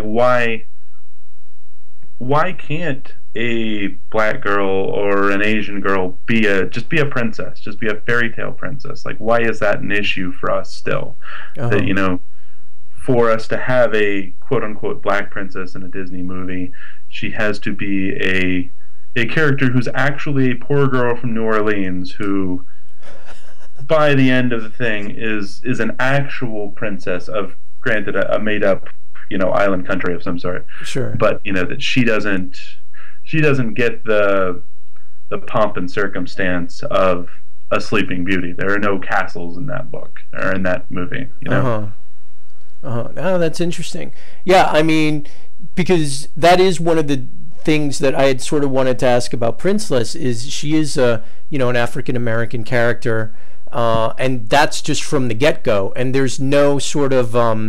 why can't a black girl or an Asian girl just be a princess, just be a fairy tale princess? Like, why is that an issue for us still? That, you know, for us to have a quote unquote black princess in a Disney movie, she has to be a character who's actually a poor girl from New Orleans who, by the end of the thing, is an actual princess of, granted, a made up, you know, island country of some sort. Sure. But, you know, that she doesn't get the pomp and circumstance of a Sleeping Beauty. There are no castles in that book or in that movie, you know. Oh, that's interesting. Yeah, I mean, because that is one of the things that I had sort of wanted to ask about Princeless, is she is an African American character, and that's just from the get-go, and there's no sort of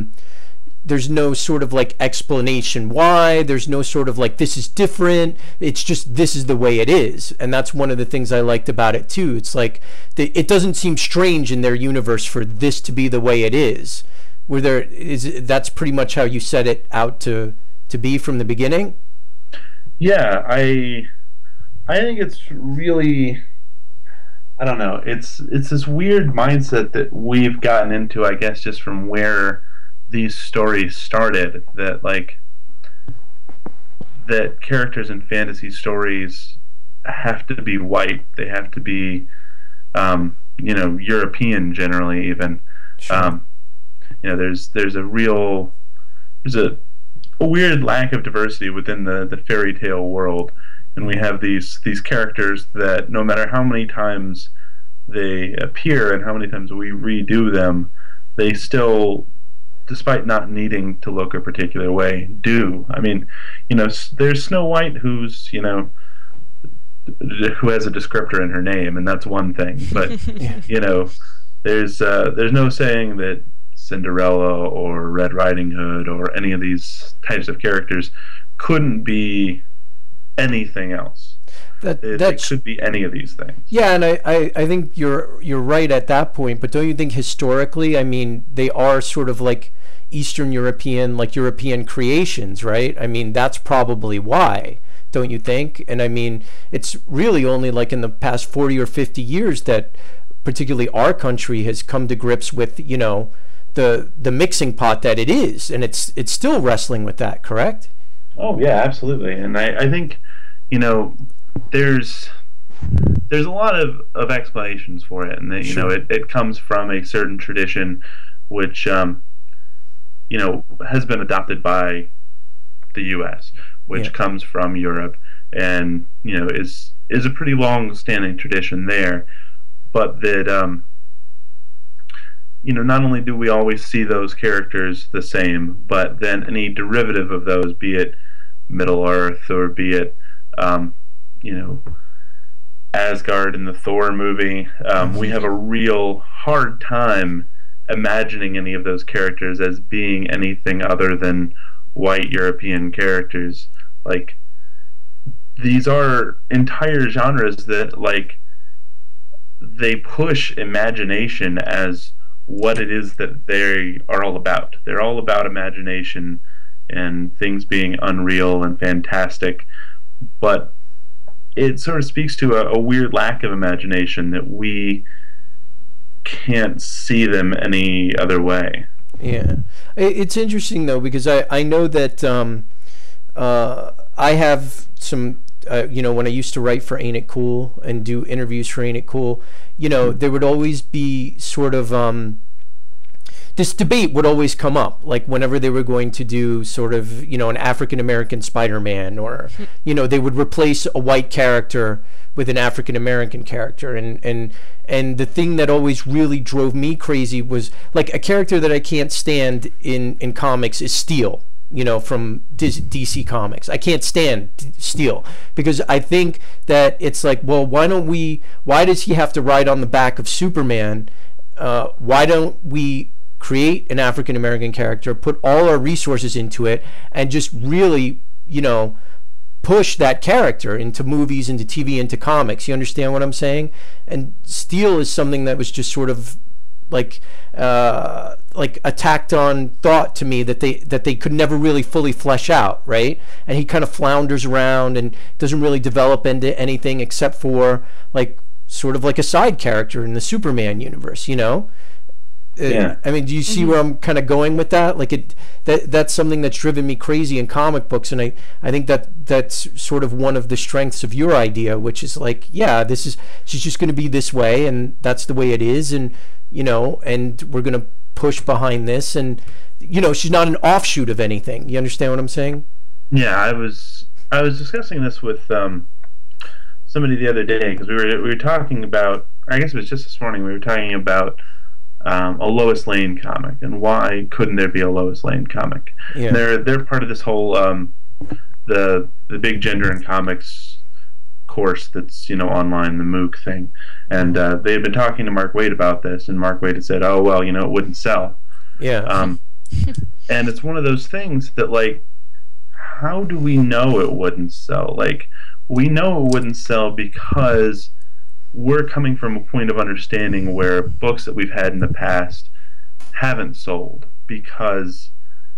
like explanation why. There's no sort of like, this is different. It's just, this is the way it is. And that's one of the things I liked about it too. It's like, it doesn't seem strange in their universe for this to be the way it is. That's pretty much how you set it out to be from the beginning? Yeah, I think it's really, I don't know, it's this weird mindset that we've gotten into, I guess, just from where these stories started, that like that characters in fantasy stories have to be white, they have to be you know, European generally, even. Sure. You know, there's a weird lack of diversity within the fairy tale world, and we have these characters that no matter how many times they appear and how many times we redo them, they still, despite not needing to look a particular way, do. I mean, you know, there's Snow White, who's, you know, who has a descriptor in her name, and that's one thing. But you know, there's no saying that Cinderella or Red Riding Hood or any of these types of characters couldn't be anything else. They could be any of these things. Yeah, and I think you're right at that point, but don't you think historically, I mean, they are sort of like Eastern European, like European creations, right? I mean, that's probably why, don't you think? And I mean, it's really only like in the past 40 or 50 years that particularly our country has come to grips with, you know, the mixing pot that it is, and it's still wrestling with that, correct? Oh yeah, absolutely. And I think, you know, there's a lot of explanations for it, and that, you know, it comes from a certain tradition which you know, has been adopted by the US, which comes from Europe, and, you know, is a pretty long standing tradition there. But that you know, not only do we always see those characters the same, but then any derivative of those, be it Middle Earth or be it you know, Asgard in the Thor movie, we have a real hard time imagining any of those characters as being anything other than white European characters. Like, these are entire genres that, like, they push imagination as what it is that they are all about. They're all about imagination and things being unreal and fantastic, but it sort of speaks to a weird lack of imagination that we can't see them any other way. Yeah, it's interesting though, because I know that I have some, when I used to write for Ain't It Cool and do interviews for Ain't It Cool, there would always be sort of this debate would always come up, like whenever they were going to do sort of, an African American Spider-Man, or, they would replace a white character with an African American character. And the thing that always really drove me crazy was, like, a character that I can't stand in comics is Steel, from DC Comics. I can't stand Steel because I think that it's like, well, why does he have to ride on the back of Superman? Why don't we create an African American character, put all our resources into it, and just really, push that character into movies, into TV, into comics? You understand what I'm saying? And Steel is something that was just sort of like a tacked on thought to me that they could never really fully flesh out, right? And he kind of flounders around and doesn't really develop into anything except for like sort of like a side character in the Superman universe, Yeah. I mean, do you see where I'm kind of going with that? Like that's something that's driven me crazy in comic books, and I think that's sort of one of the strengths of your idea, which is like, yeah, she's just going to be this way, and that's the way it is, and and we're going to push behind this, and she's not an offshoot of anything. You understand what I'm saying? Yeah, I was discussing this with somebody the other day because we were talking about. I guess it was just this morning. We were talking about a Lois Lane comic, and why couldn't there be a Lois Lane comic? Yeah. They're part of this whole the big gender in comics course that's online, the MOOC thing, and they had been talking to Mark Waid about this, and Mark Waid had said, "Oh well, it wouldn't sell." Yeah. And it's one of those things that, like, how do we know it wouldn't sell? Like, we know it wouldn't sell because we're coming from a point of understanding where books that we've had in the past haven't sold because,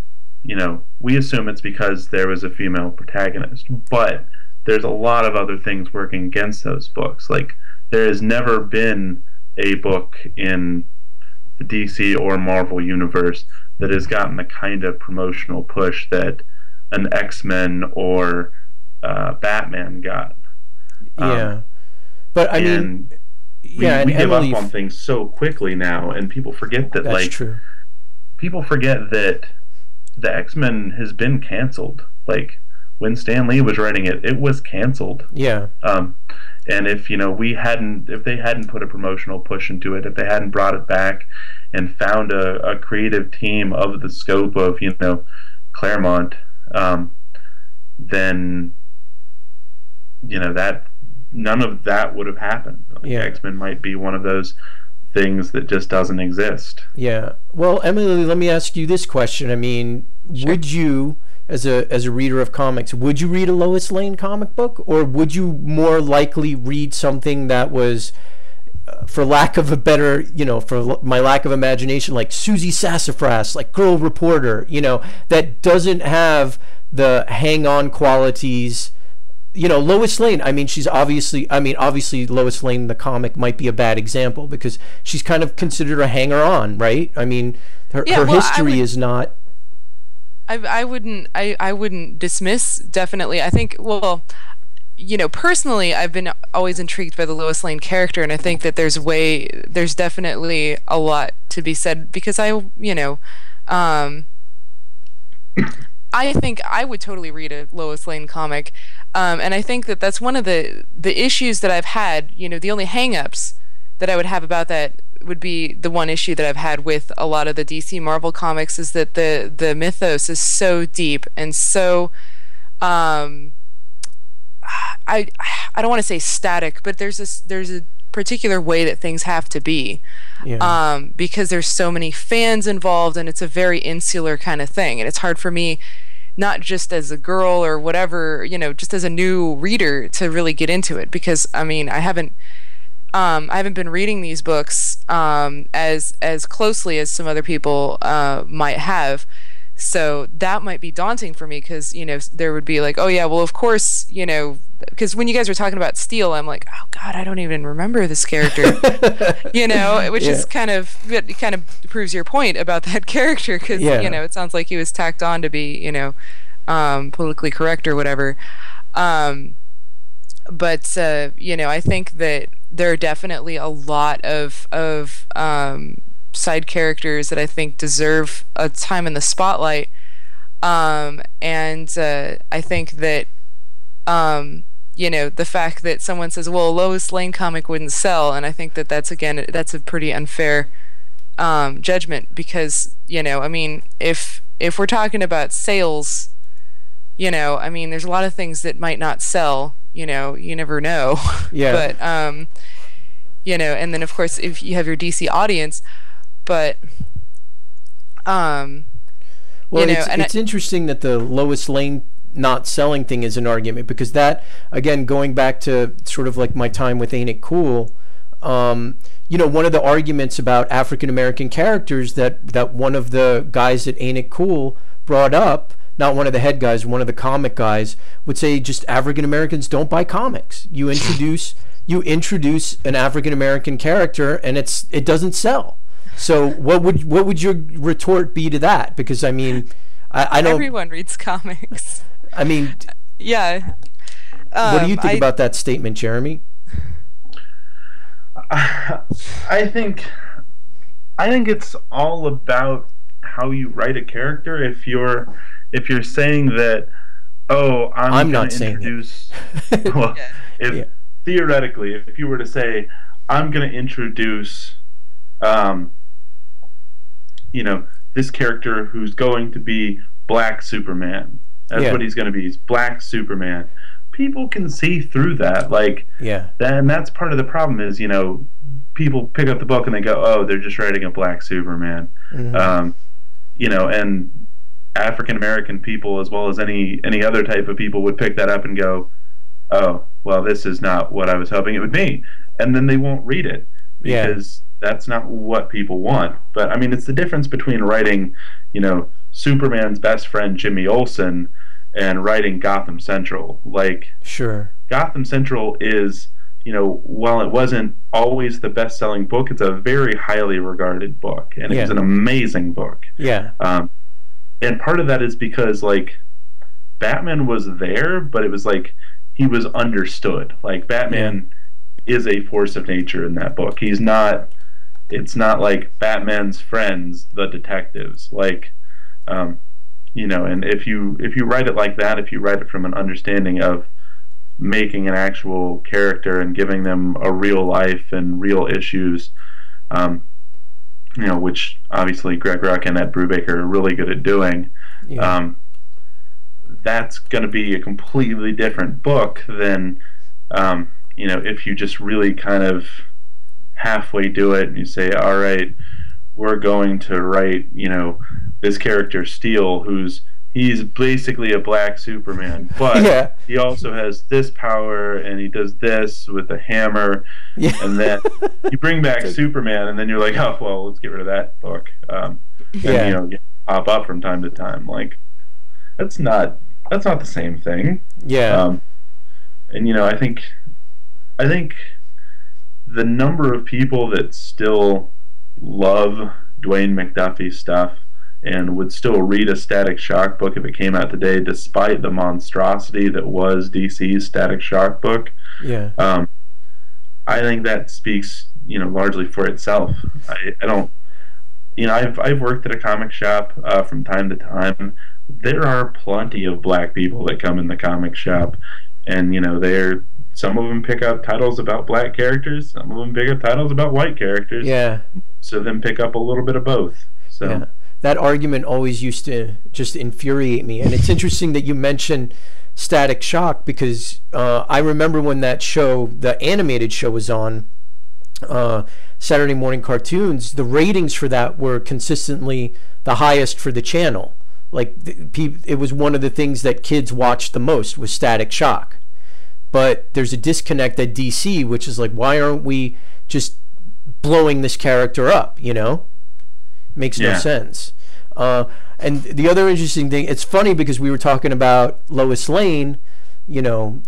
we assume it's because there was a female protagonist, but there's a lot of other things working against those books. Like, there has never been a book in the DC or Marvel universe that has gotten the kind of promotional push that an X-Men or Batman got. Yeah. But I mean, we give up on things so quickly now, and people forget that. That's true. People forget that the X-Men has been canceled. Like, when Stan Lee was writing it, it was canceled. Yeah. And if if they hadn't put a promotional push into it, if they hadn't brought it back and found a creative team of the scope of Claremont, then that. None of that would have happened. Yeah. X-Men might be one of those things that just doesn't exist. Yeah. Well, Emily, let me ask you this question. I mean, Sure. would you, as a reader of comics, would you read a Lois Lane comic book, or would you more likely read something that was, for lack of a better, for my lack of imagination, like Susie Sassafras, like Girl Reporter, that doesn't have the hang-on qualities? Lois Lane, I mean, obviously Lois Lane, the comic, might be a bad example because she's kind of considered a hanger-on, right? I mean, her history is not... I wouldn't dismiss, definitely. I think, personally, I've been always intrigued by the Lois Lane character, and I think that there's definitely a lot to be said because I think I would totally read a Lois Lane comic. And I think that that's one of the issues that I've had. The only hang-ups that I would have about that would be the one issue that I've had with a lot of the DC Marvel comics is that the mythos is so deep and so I don't want to say static, but there's a particular way that things have to be. Yeah. Because there's so many fans involved, and it's a very insular kind of thing, and it's hard for me, not just as a girl or whatever, just as a new reader, to really get into it, because I mean, I haven't been reading these books as closely as some other people might have. So that might be daunting for me because, there would be like, oh yeah, well of course, because when you guys were talking about Steel, I'm like, oh God, I don't even remember this character, which is kind of proves your point about that character because, it sounds like he was tacked on to be, politically correct or whatever. But I think that there are definitely a lot of side characters that I think deserve a time in the spotlight. And I think that the fact that someone says, well, a Lois Lane comic wouldn't sell, and I think that that's a pretty unfair judgment, because if we're talking about sales, there's a lot of things that might not sell. You never know. Yeah. But and then of course if you have your DC audience, but well, it's interesting that the Lois Lane not selling thing is an argument, because that, again, going back to sort of like my time with Ain't It Cool, one of the arguments about African American characters that one of the guys at Ain't It Cool brought up, not one of the head guys, one of the comic guys, would say just African Americans don't buy comics. You introduce an African American character and it doesn't sell. So what would your retort be to that? Because I don't. Everyone reads comics. Yeah. What do you think about that statement, Jeremy? I think it's all about how you write a character. If you're saying that, I'm not going to introduce, well, theoretically, if you were to say, I'm going to introduce, this character who's going to be Black Superman. That's what he's going to be. He's Black Superman. People can see through that. And that's part of the problem is, people pick up the book and they go, oh, they're just writing a Black Superman. Mm-hmm. And African American people, as well as any other type of people, would pick that up and go, oh, well, this is not what I was hoping it would be. And then they won't read it, because that's not what people want. But, it's the difference between writing, Superman's best friend, Jimmy Olsen, and writing Gotham Central. Sure. Gotham Central is, while it wasn't always the best-selling book, it's a very highly regarded book, and it was an amazing book. Yeah. And part of that is because, Batman was there, but it was he was understood. Batman is a force of nature in that book. It's not like Batman's friends, the detectives. And if you write it like that, if you write it from an understanding of making an actual character and giving them a real life and real issues, which obviously Greg Rucka and Ed Brubaker are really good at doing, that's going to be a completely different book than, if you just really kind of halfway do it and you say, all right, we're going to write, this character Steel, he's basically a Black Superman, but he also has this power and he does this with a hammer, and then you bring back Superman, and then you're like, oh, well, let's get rid of that book. And you pop up from time to time. That's not the same thing. And I think the number of people that still love Dwayne McDuffie stuff and would still read a Static Shock book if it came out today, despite the monstrosity that was DC's Static Shock book. I think that speaks, largely for itself. I don't, I've worked at a comic shop from time to time. There are plenty of Black people that come in the comic shop, and some of them pick up titles about Black characters, some of them pick up titles about white characters. So then pick up a little bit of both. So. That argument always used to just infuriate me. And it's interesting that you mentioned Static Shock, because I remember when that show, the animated show, was on Saturday morning cartoons, the ratings for that were consistently the highest for the channel. It was one of the things that kids watched the most, was Static Shock. But there's a disconnect at DC, which is why aren't we just blowing this character up, Makes no sense. And the other interesting thing, it's funny because we were talking about Lois Lane, and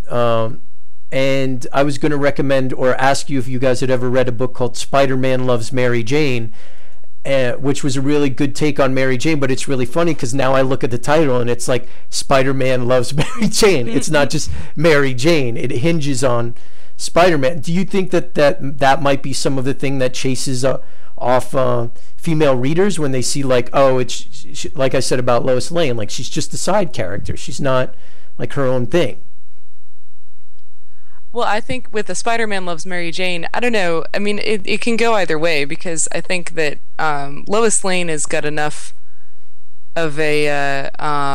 I was going to recommend or ask you if you guys had ever read a book called Spider-Man Loves Mary Jane. which was a really good take on Mary Jane. But it's really funny because now I look at the title and it's like Spider-Man Loves Mary Jane. It's not just Mary Jane. It hinges on Spider-Man. Do you think that might be some of the thing that chases off female readers when they see like, oh, it's like I said about Lois Lane, like she's just a side character. She's not like her own thing. Well, I think with the Spider-Man Loves Mary Jane, I don't know. I mean, it can go either way because I think that Lois Lane has got enough of a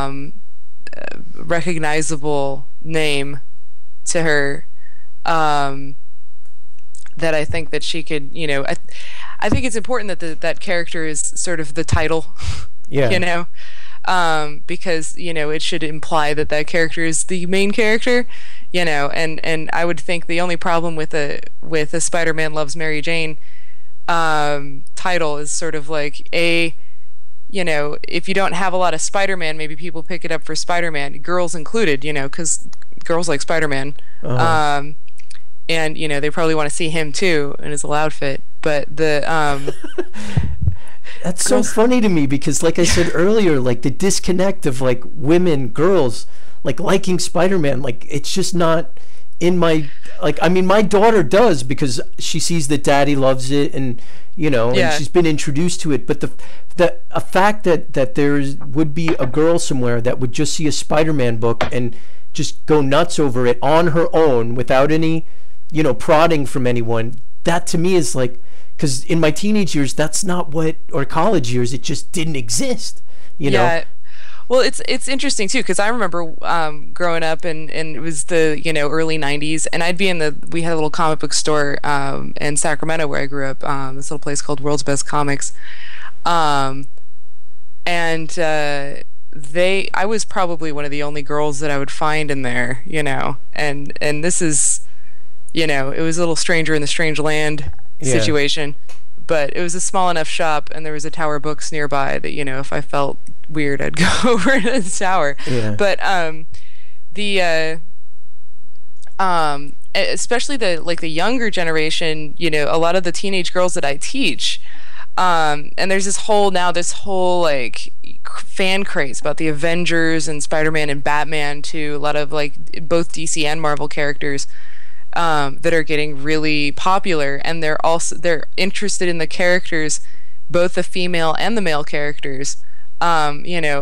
recognizable name to her that I think that she could, you know, I think it's important that that character is sort of the title, Yeah. you know, because, you know, it should imply that that character is the main character. You know, and I would think the only problem with a Spider-Man Loves Mary Jane title is sort of like you know, if you don't have a lot of Spider-Man, maybe people pick it up for Spider-Man, girls included, you know, because girls like Spider-Man, and you know they probably want to see him too in his little outfit. But the that's so funny to me because, like I said earlier, like the disconnect of like women, girls. Like liking Spider-Man, like it's just not in my, like, I mean my daughter does because she sees that daddy loves it and you know and she's been introduced to it, but a fact that there would be a girl somewhere that would just see a Spider-Man book and just go nuts over it on her own without any, you know, prodding from anyone, that to me is like, because in my teenage years that's not what, or college years, it just didn't exist, you know. Well, it's interesting too because I remember growing up and it was the, you know, early '90s, and I'd be we had a little comic book store in Sacramento where I grew up, this little place called World's Best Comics, and I was probably one of the only girls that I would find in there, you know, and this is, you know, it was a little stranger in the strange land situation. But it was a small enough shop, and there was a Tower Books nearby that, you know, if I felt weird, I'd go over to the tower. Yeah. But especially the younger generation, you know, a lot of the teenage girls that I teach, and there's this whole like fan craze about the Avengers and Spider-Man and Batman too. A lot of like both DC and Marvel characters. That are getting really popular, and they're interested in the characters, both the female and the male characters, you know,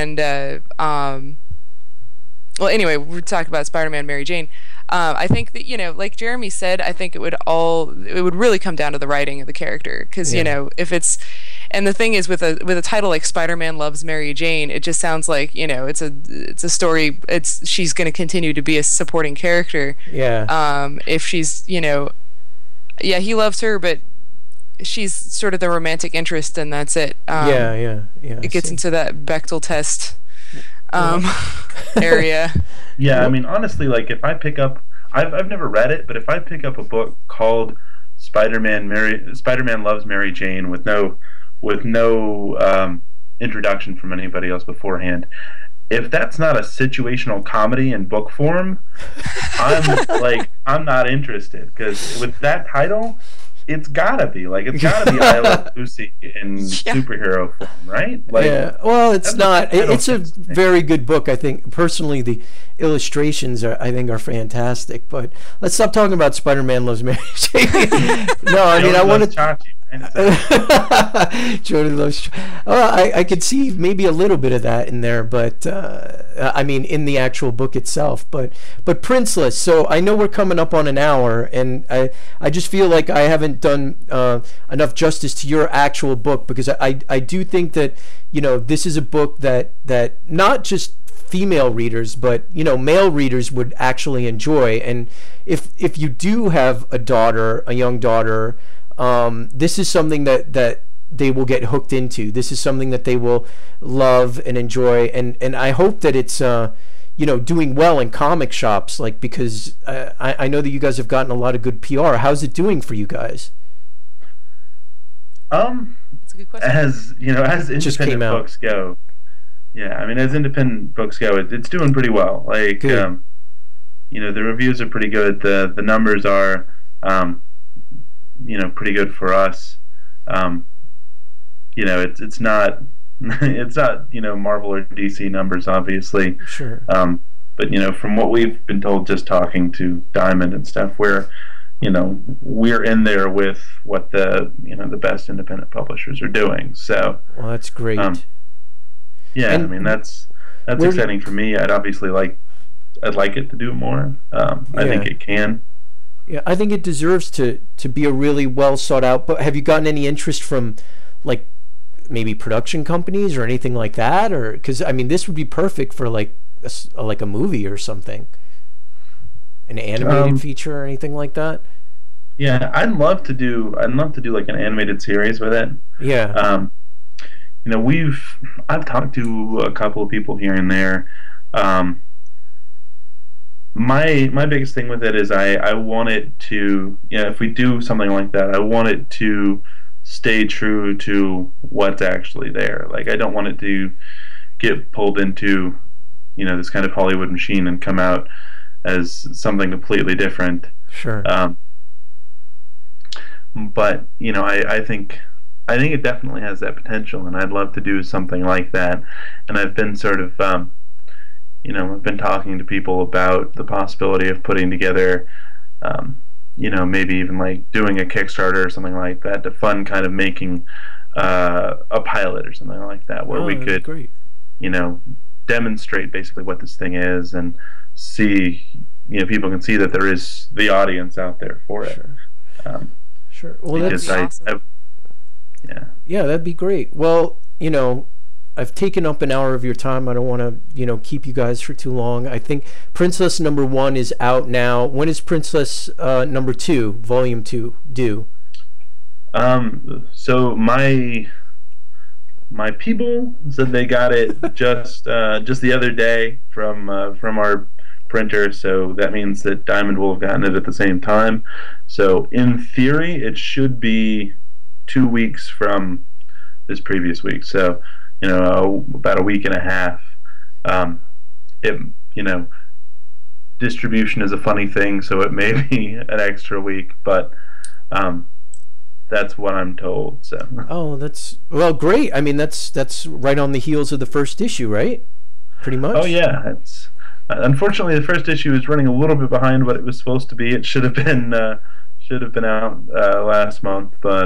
well, anyway, we're talking about Spider-Man Mary Jane. I think that, you know, like Jeremy said, I think it would really come down to the writing of the character, because you know, if it's, and the thing is with a title like Spider-Man Loves Mary Jane, it just sounds like, you know, it's a story. She's going to continue to be a supporting character. Yeah. If she's, you know, he loves her, but she's sort of the romantic interest, and that's it. Yeah. It gets into that Bechdel test area. Yeah, I mean, honestly, like if I pick up, I've never read it, but if I pick up a book called Spider-Man Loves Mary Jane with no introduction from anybody else beforehand, if that's not a situational comedy in book form, I'm not interested, because with that title, it's gotta be I Love Lucy in superhero form, right? Like, yeah. Well, it's not. It's a very good book. I think personally, the illustrations are fantastic. But let's stop talking about Spider-Man Loves Mary Jane. No, I mean I want to. Jody loves. Well, I could see maybe a little bit of that in there, but I mean in the actual book itself. But Princeless. So I know we're coming up on an hour, and I just feel like I haven't done enough justice to your actual book, because I do think that, you know, this is a book that not just female readers, but, you know, male readers would actually enjoy. And if you do have a young daughter. This is something that they will get hooked into. This is something that they will love and enjoy, and I hope that it's you know, doing well in comic shops, like, because I know that you guys have gotten a lot of good PR. How's it doing for you guys? That's a good question. As you know, as independent books go, as independent books go, it's doing pretty well. Like, you know, the reviews are pretty good. The numbers are. You know, pretty good for us. it's not it's not Marvel or DC numbers, obviously. Sure. But from what we've been told, just talking to Diamond and stuff, we're in there with what the best independent publishers are doing. So, well, that's great. Yeah, And I mean that's exciting for me. I'd like it to do more. I think Yeah. it can. Yeah, I think it deserves to be a really well sought out. But have you gotten any interest from, like, maybe production companies or anything like that? Or because I mean, this would be perfect for like a movie or something, an animated feature or anything like that. Yeah, I'd love to do like an animated series with it. Yeah. I've talked to a couple of people here and there. My biggest thing with it is I want it to, if we do something like that, I want it to stay true to what's actually there. Like, I don't want it to get pulled into, this kind of Hollywood machine and come out as something completely different. Sure. But I think it definitely has that potential, and I'd love to do something like that. And I've been sort of, I've been talking to people about the possibility of putting together, maybe even like doing a Kickstarter or something like that to fund kind of making a pilot or something like that, where we could, great. demonstrate basically what this thing is and see, people can see that there is the audience out there for it. Sure. Sure. Well, Because That'd be awesome. yeah, that'd be great. Well, I've taken up an hour of your time. I don't want to, keep you guys for too long. I think Princess #1 is out now. When is Princess #2, Volume 2, due? So my people said they got it just the other day from our printer, so that means that Diamond will have gotten it at the same time. So in theory, it should be 2 weeks from this previous week. So about a week and a half. Distribution is a funny thing, so it may be an extra week, but that's what I'm told. So. Oh, that's great. I mean, that's right on the heels of the first issue, right? Pretty much. Oh yeah, it's unfortunately the first issue is running a little bit behind what it was supposed to be. It should have been out last month, but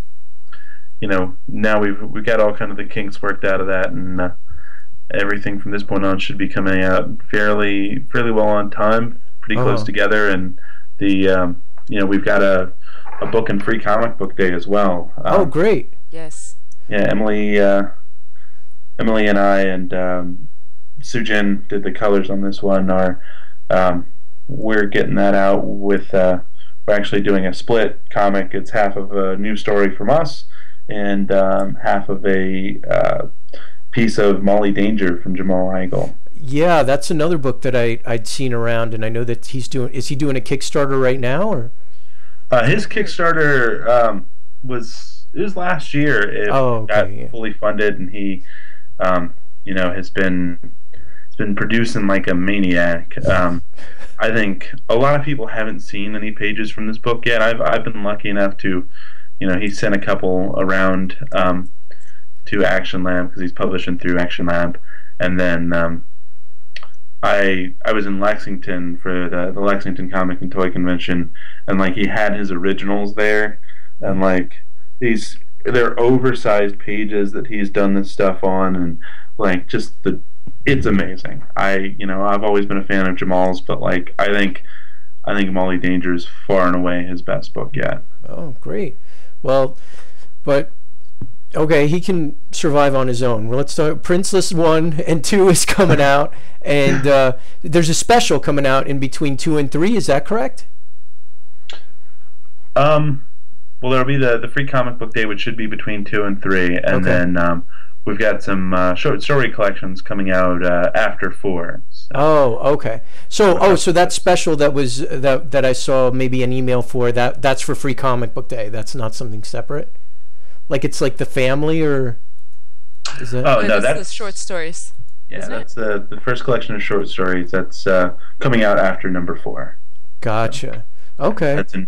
now we've got all kind of the kinks worked out of that, and everything from this point on should be coming out fairly well on time, pretty close together, and the we've got a book and free comic book day as well. Oh, great. Yes. Yeah, Emily and I and Sujin did the colors on this one. We're getting that out with we're actually doing a split comic. It's half of a new story from us and half of a piece of Molly Danger from Jamal Igle. Yeah, that's another book that I'd seen around, and I know that is he doing a Kickstarter right now, or? His Kickstarter was last year. It got fully funded, and he, has been producing like a maniac. I think a lot of people haven't seen any pages from this book yet. I've been lucky enough to, he sent a couple around to Action Lab because he's publishing through Action Lab, and then I was in Lexington for the Lexington Comic and Toy Convention, and like he had his originals there, and like they're oversized pages that he's done this stuff on, and like it's amazing. I've always been a fan of Jamal's, but like I think Molly Danger is far and away his best book yet. Oh, great. Well, but okay, he can survive on his own. Well, let's start. Princess 1 and 2 is coming out, and there's a special coming out in between 2 and 3. Is that correct? Well, there'll be the free comic book day, which should be between 2 and 3, and then we've got some short story collections coming out after 4. So. Oh, okay. So that special that I saw maybe an email for that's for free comic book day. That's not something separate. Like it's like the family, or is that? Oh no, that's the short stories. Yeah, that's the first collection of short stories that's coming out after number 4. Gotcha. Okay.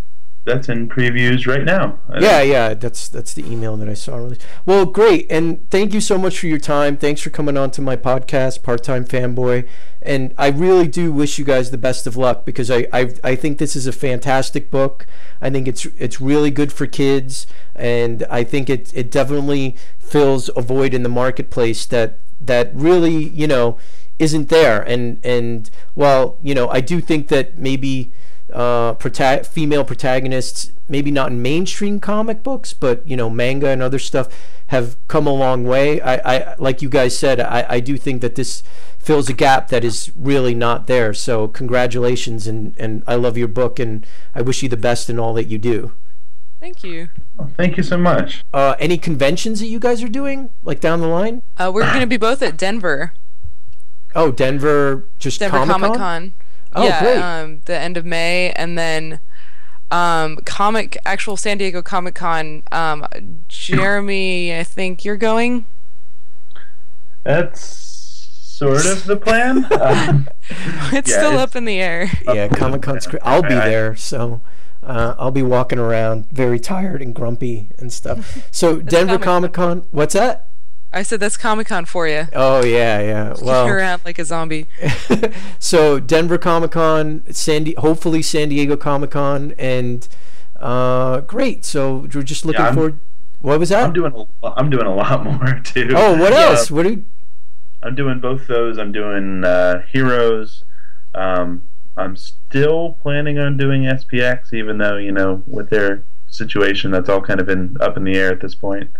that's in previews right now. Yeah, that's the email that I saw. Well, great, and thank you so much for your time. Thanks for coming on to my podcast, Part-Time Fanboy, and I really do wish you guys the best of luck, because I think this is a fantastic book. I think it's really good for kids, and I think it definitely fills a void in the marketplace that really, you know, isn't there. And well, you know, I do think that maybe female protagonists, maybe not in mainstream comic books, but you know, manga and other stuff have come a long way. I like you guys said, I do think that this fills a gap that is really not there. So congratulations, and I love your book, and I wish you the best in all that you do. Thank you. Well, thank you so much. Any conventions that you guys are doing, like down the line? We're going to be both at Denver. Oh, Denver Comic-Con? Oh, yeah, great. The end of May, and then actual San Diego Comic-Con. Jeremy, I think you're going? That's sort of the plan. It's still up in the air. Yeah, Comic-Con's great. I'll be there, so I'll be walking around very tired and grumpy and stuff. So Denver Comic-Con, what's that? I said that's Comic-Con for you. Oh, yeah. Well, you're around like a zombie. So Denver Comic-Con, hopefully San Diego Comic-Con, and great. So we're just looking forward. What was that? I'm doing a lot more too. Oh, what else? I'm doing both those. I'm doing Heroes. I'm still planning on doing SPX, even though, you know, with their situation, that's all kind of up in the air at this point.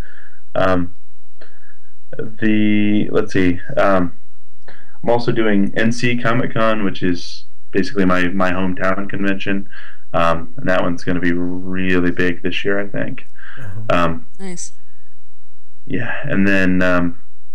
Let's see. I'm also doing NC Comic Con, which is basically my hometown convention, and that one's going to be really big this year, I think. Nice. Yeah, and then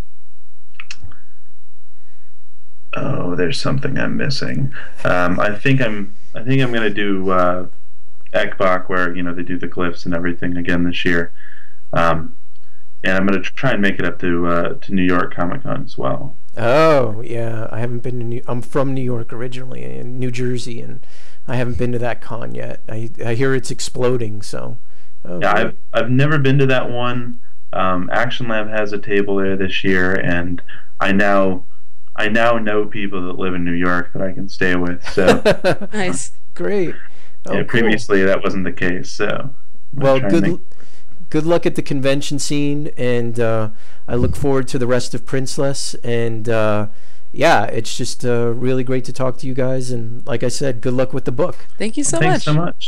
there's something I'm missing. I think I'm going to do Ekbach, where, you know, they do the glyphs and everything again this year. And I'm going to try and make it up to New York Comic Con as well. Oh, yeah. I haven't been to I'm from New York originally, in New Jersey, and I haven't been to that con yet. I hear it's exploding, so. Yeah, I've never been to that one. Action Lab has a table there this year, and I now know people that live in New York that I can stay with. So nice, great. Yeah, previously that wasn't the case. So well, good luck at the convention scene, and I look forward to the rest of Princeless. And yeah, it's just really great to talk to you guys. And like I said, good luck with the book. Thank you so much. Thanks so much.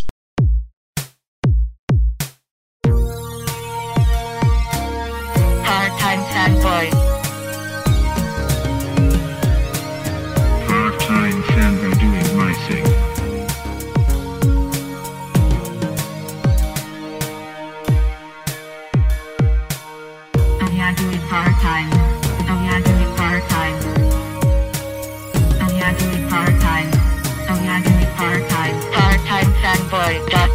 Part-Time Fanboy. Part-Time Fanboy doing my thing. Doing part-time. Oh yeah, doing part-time. Oh yeah, doing part-time. Oh yeah, doing part-time. Part-Time Fanboy.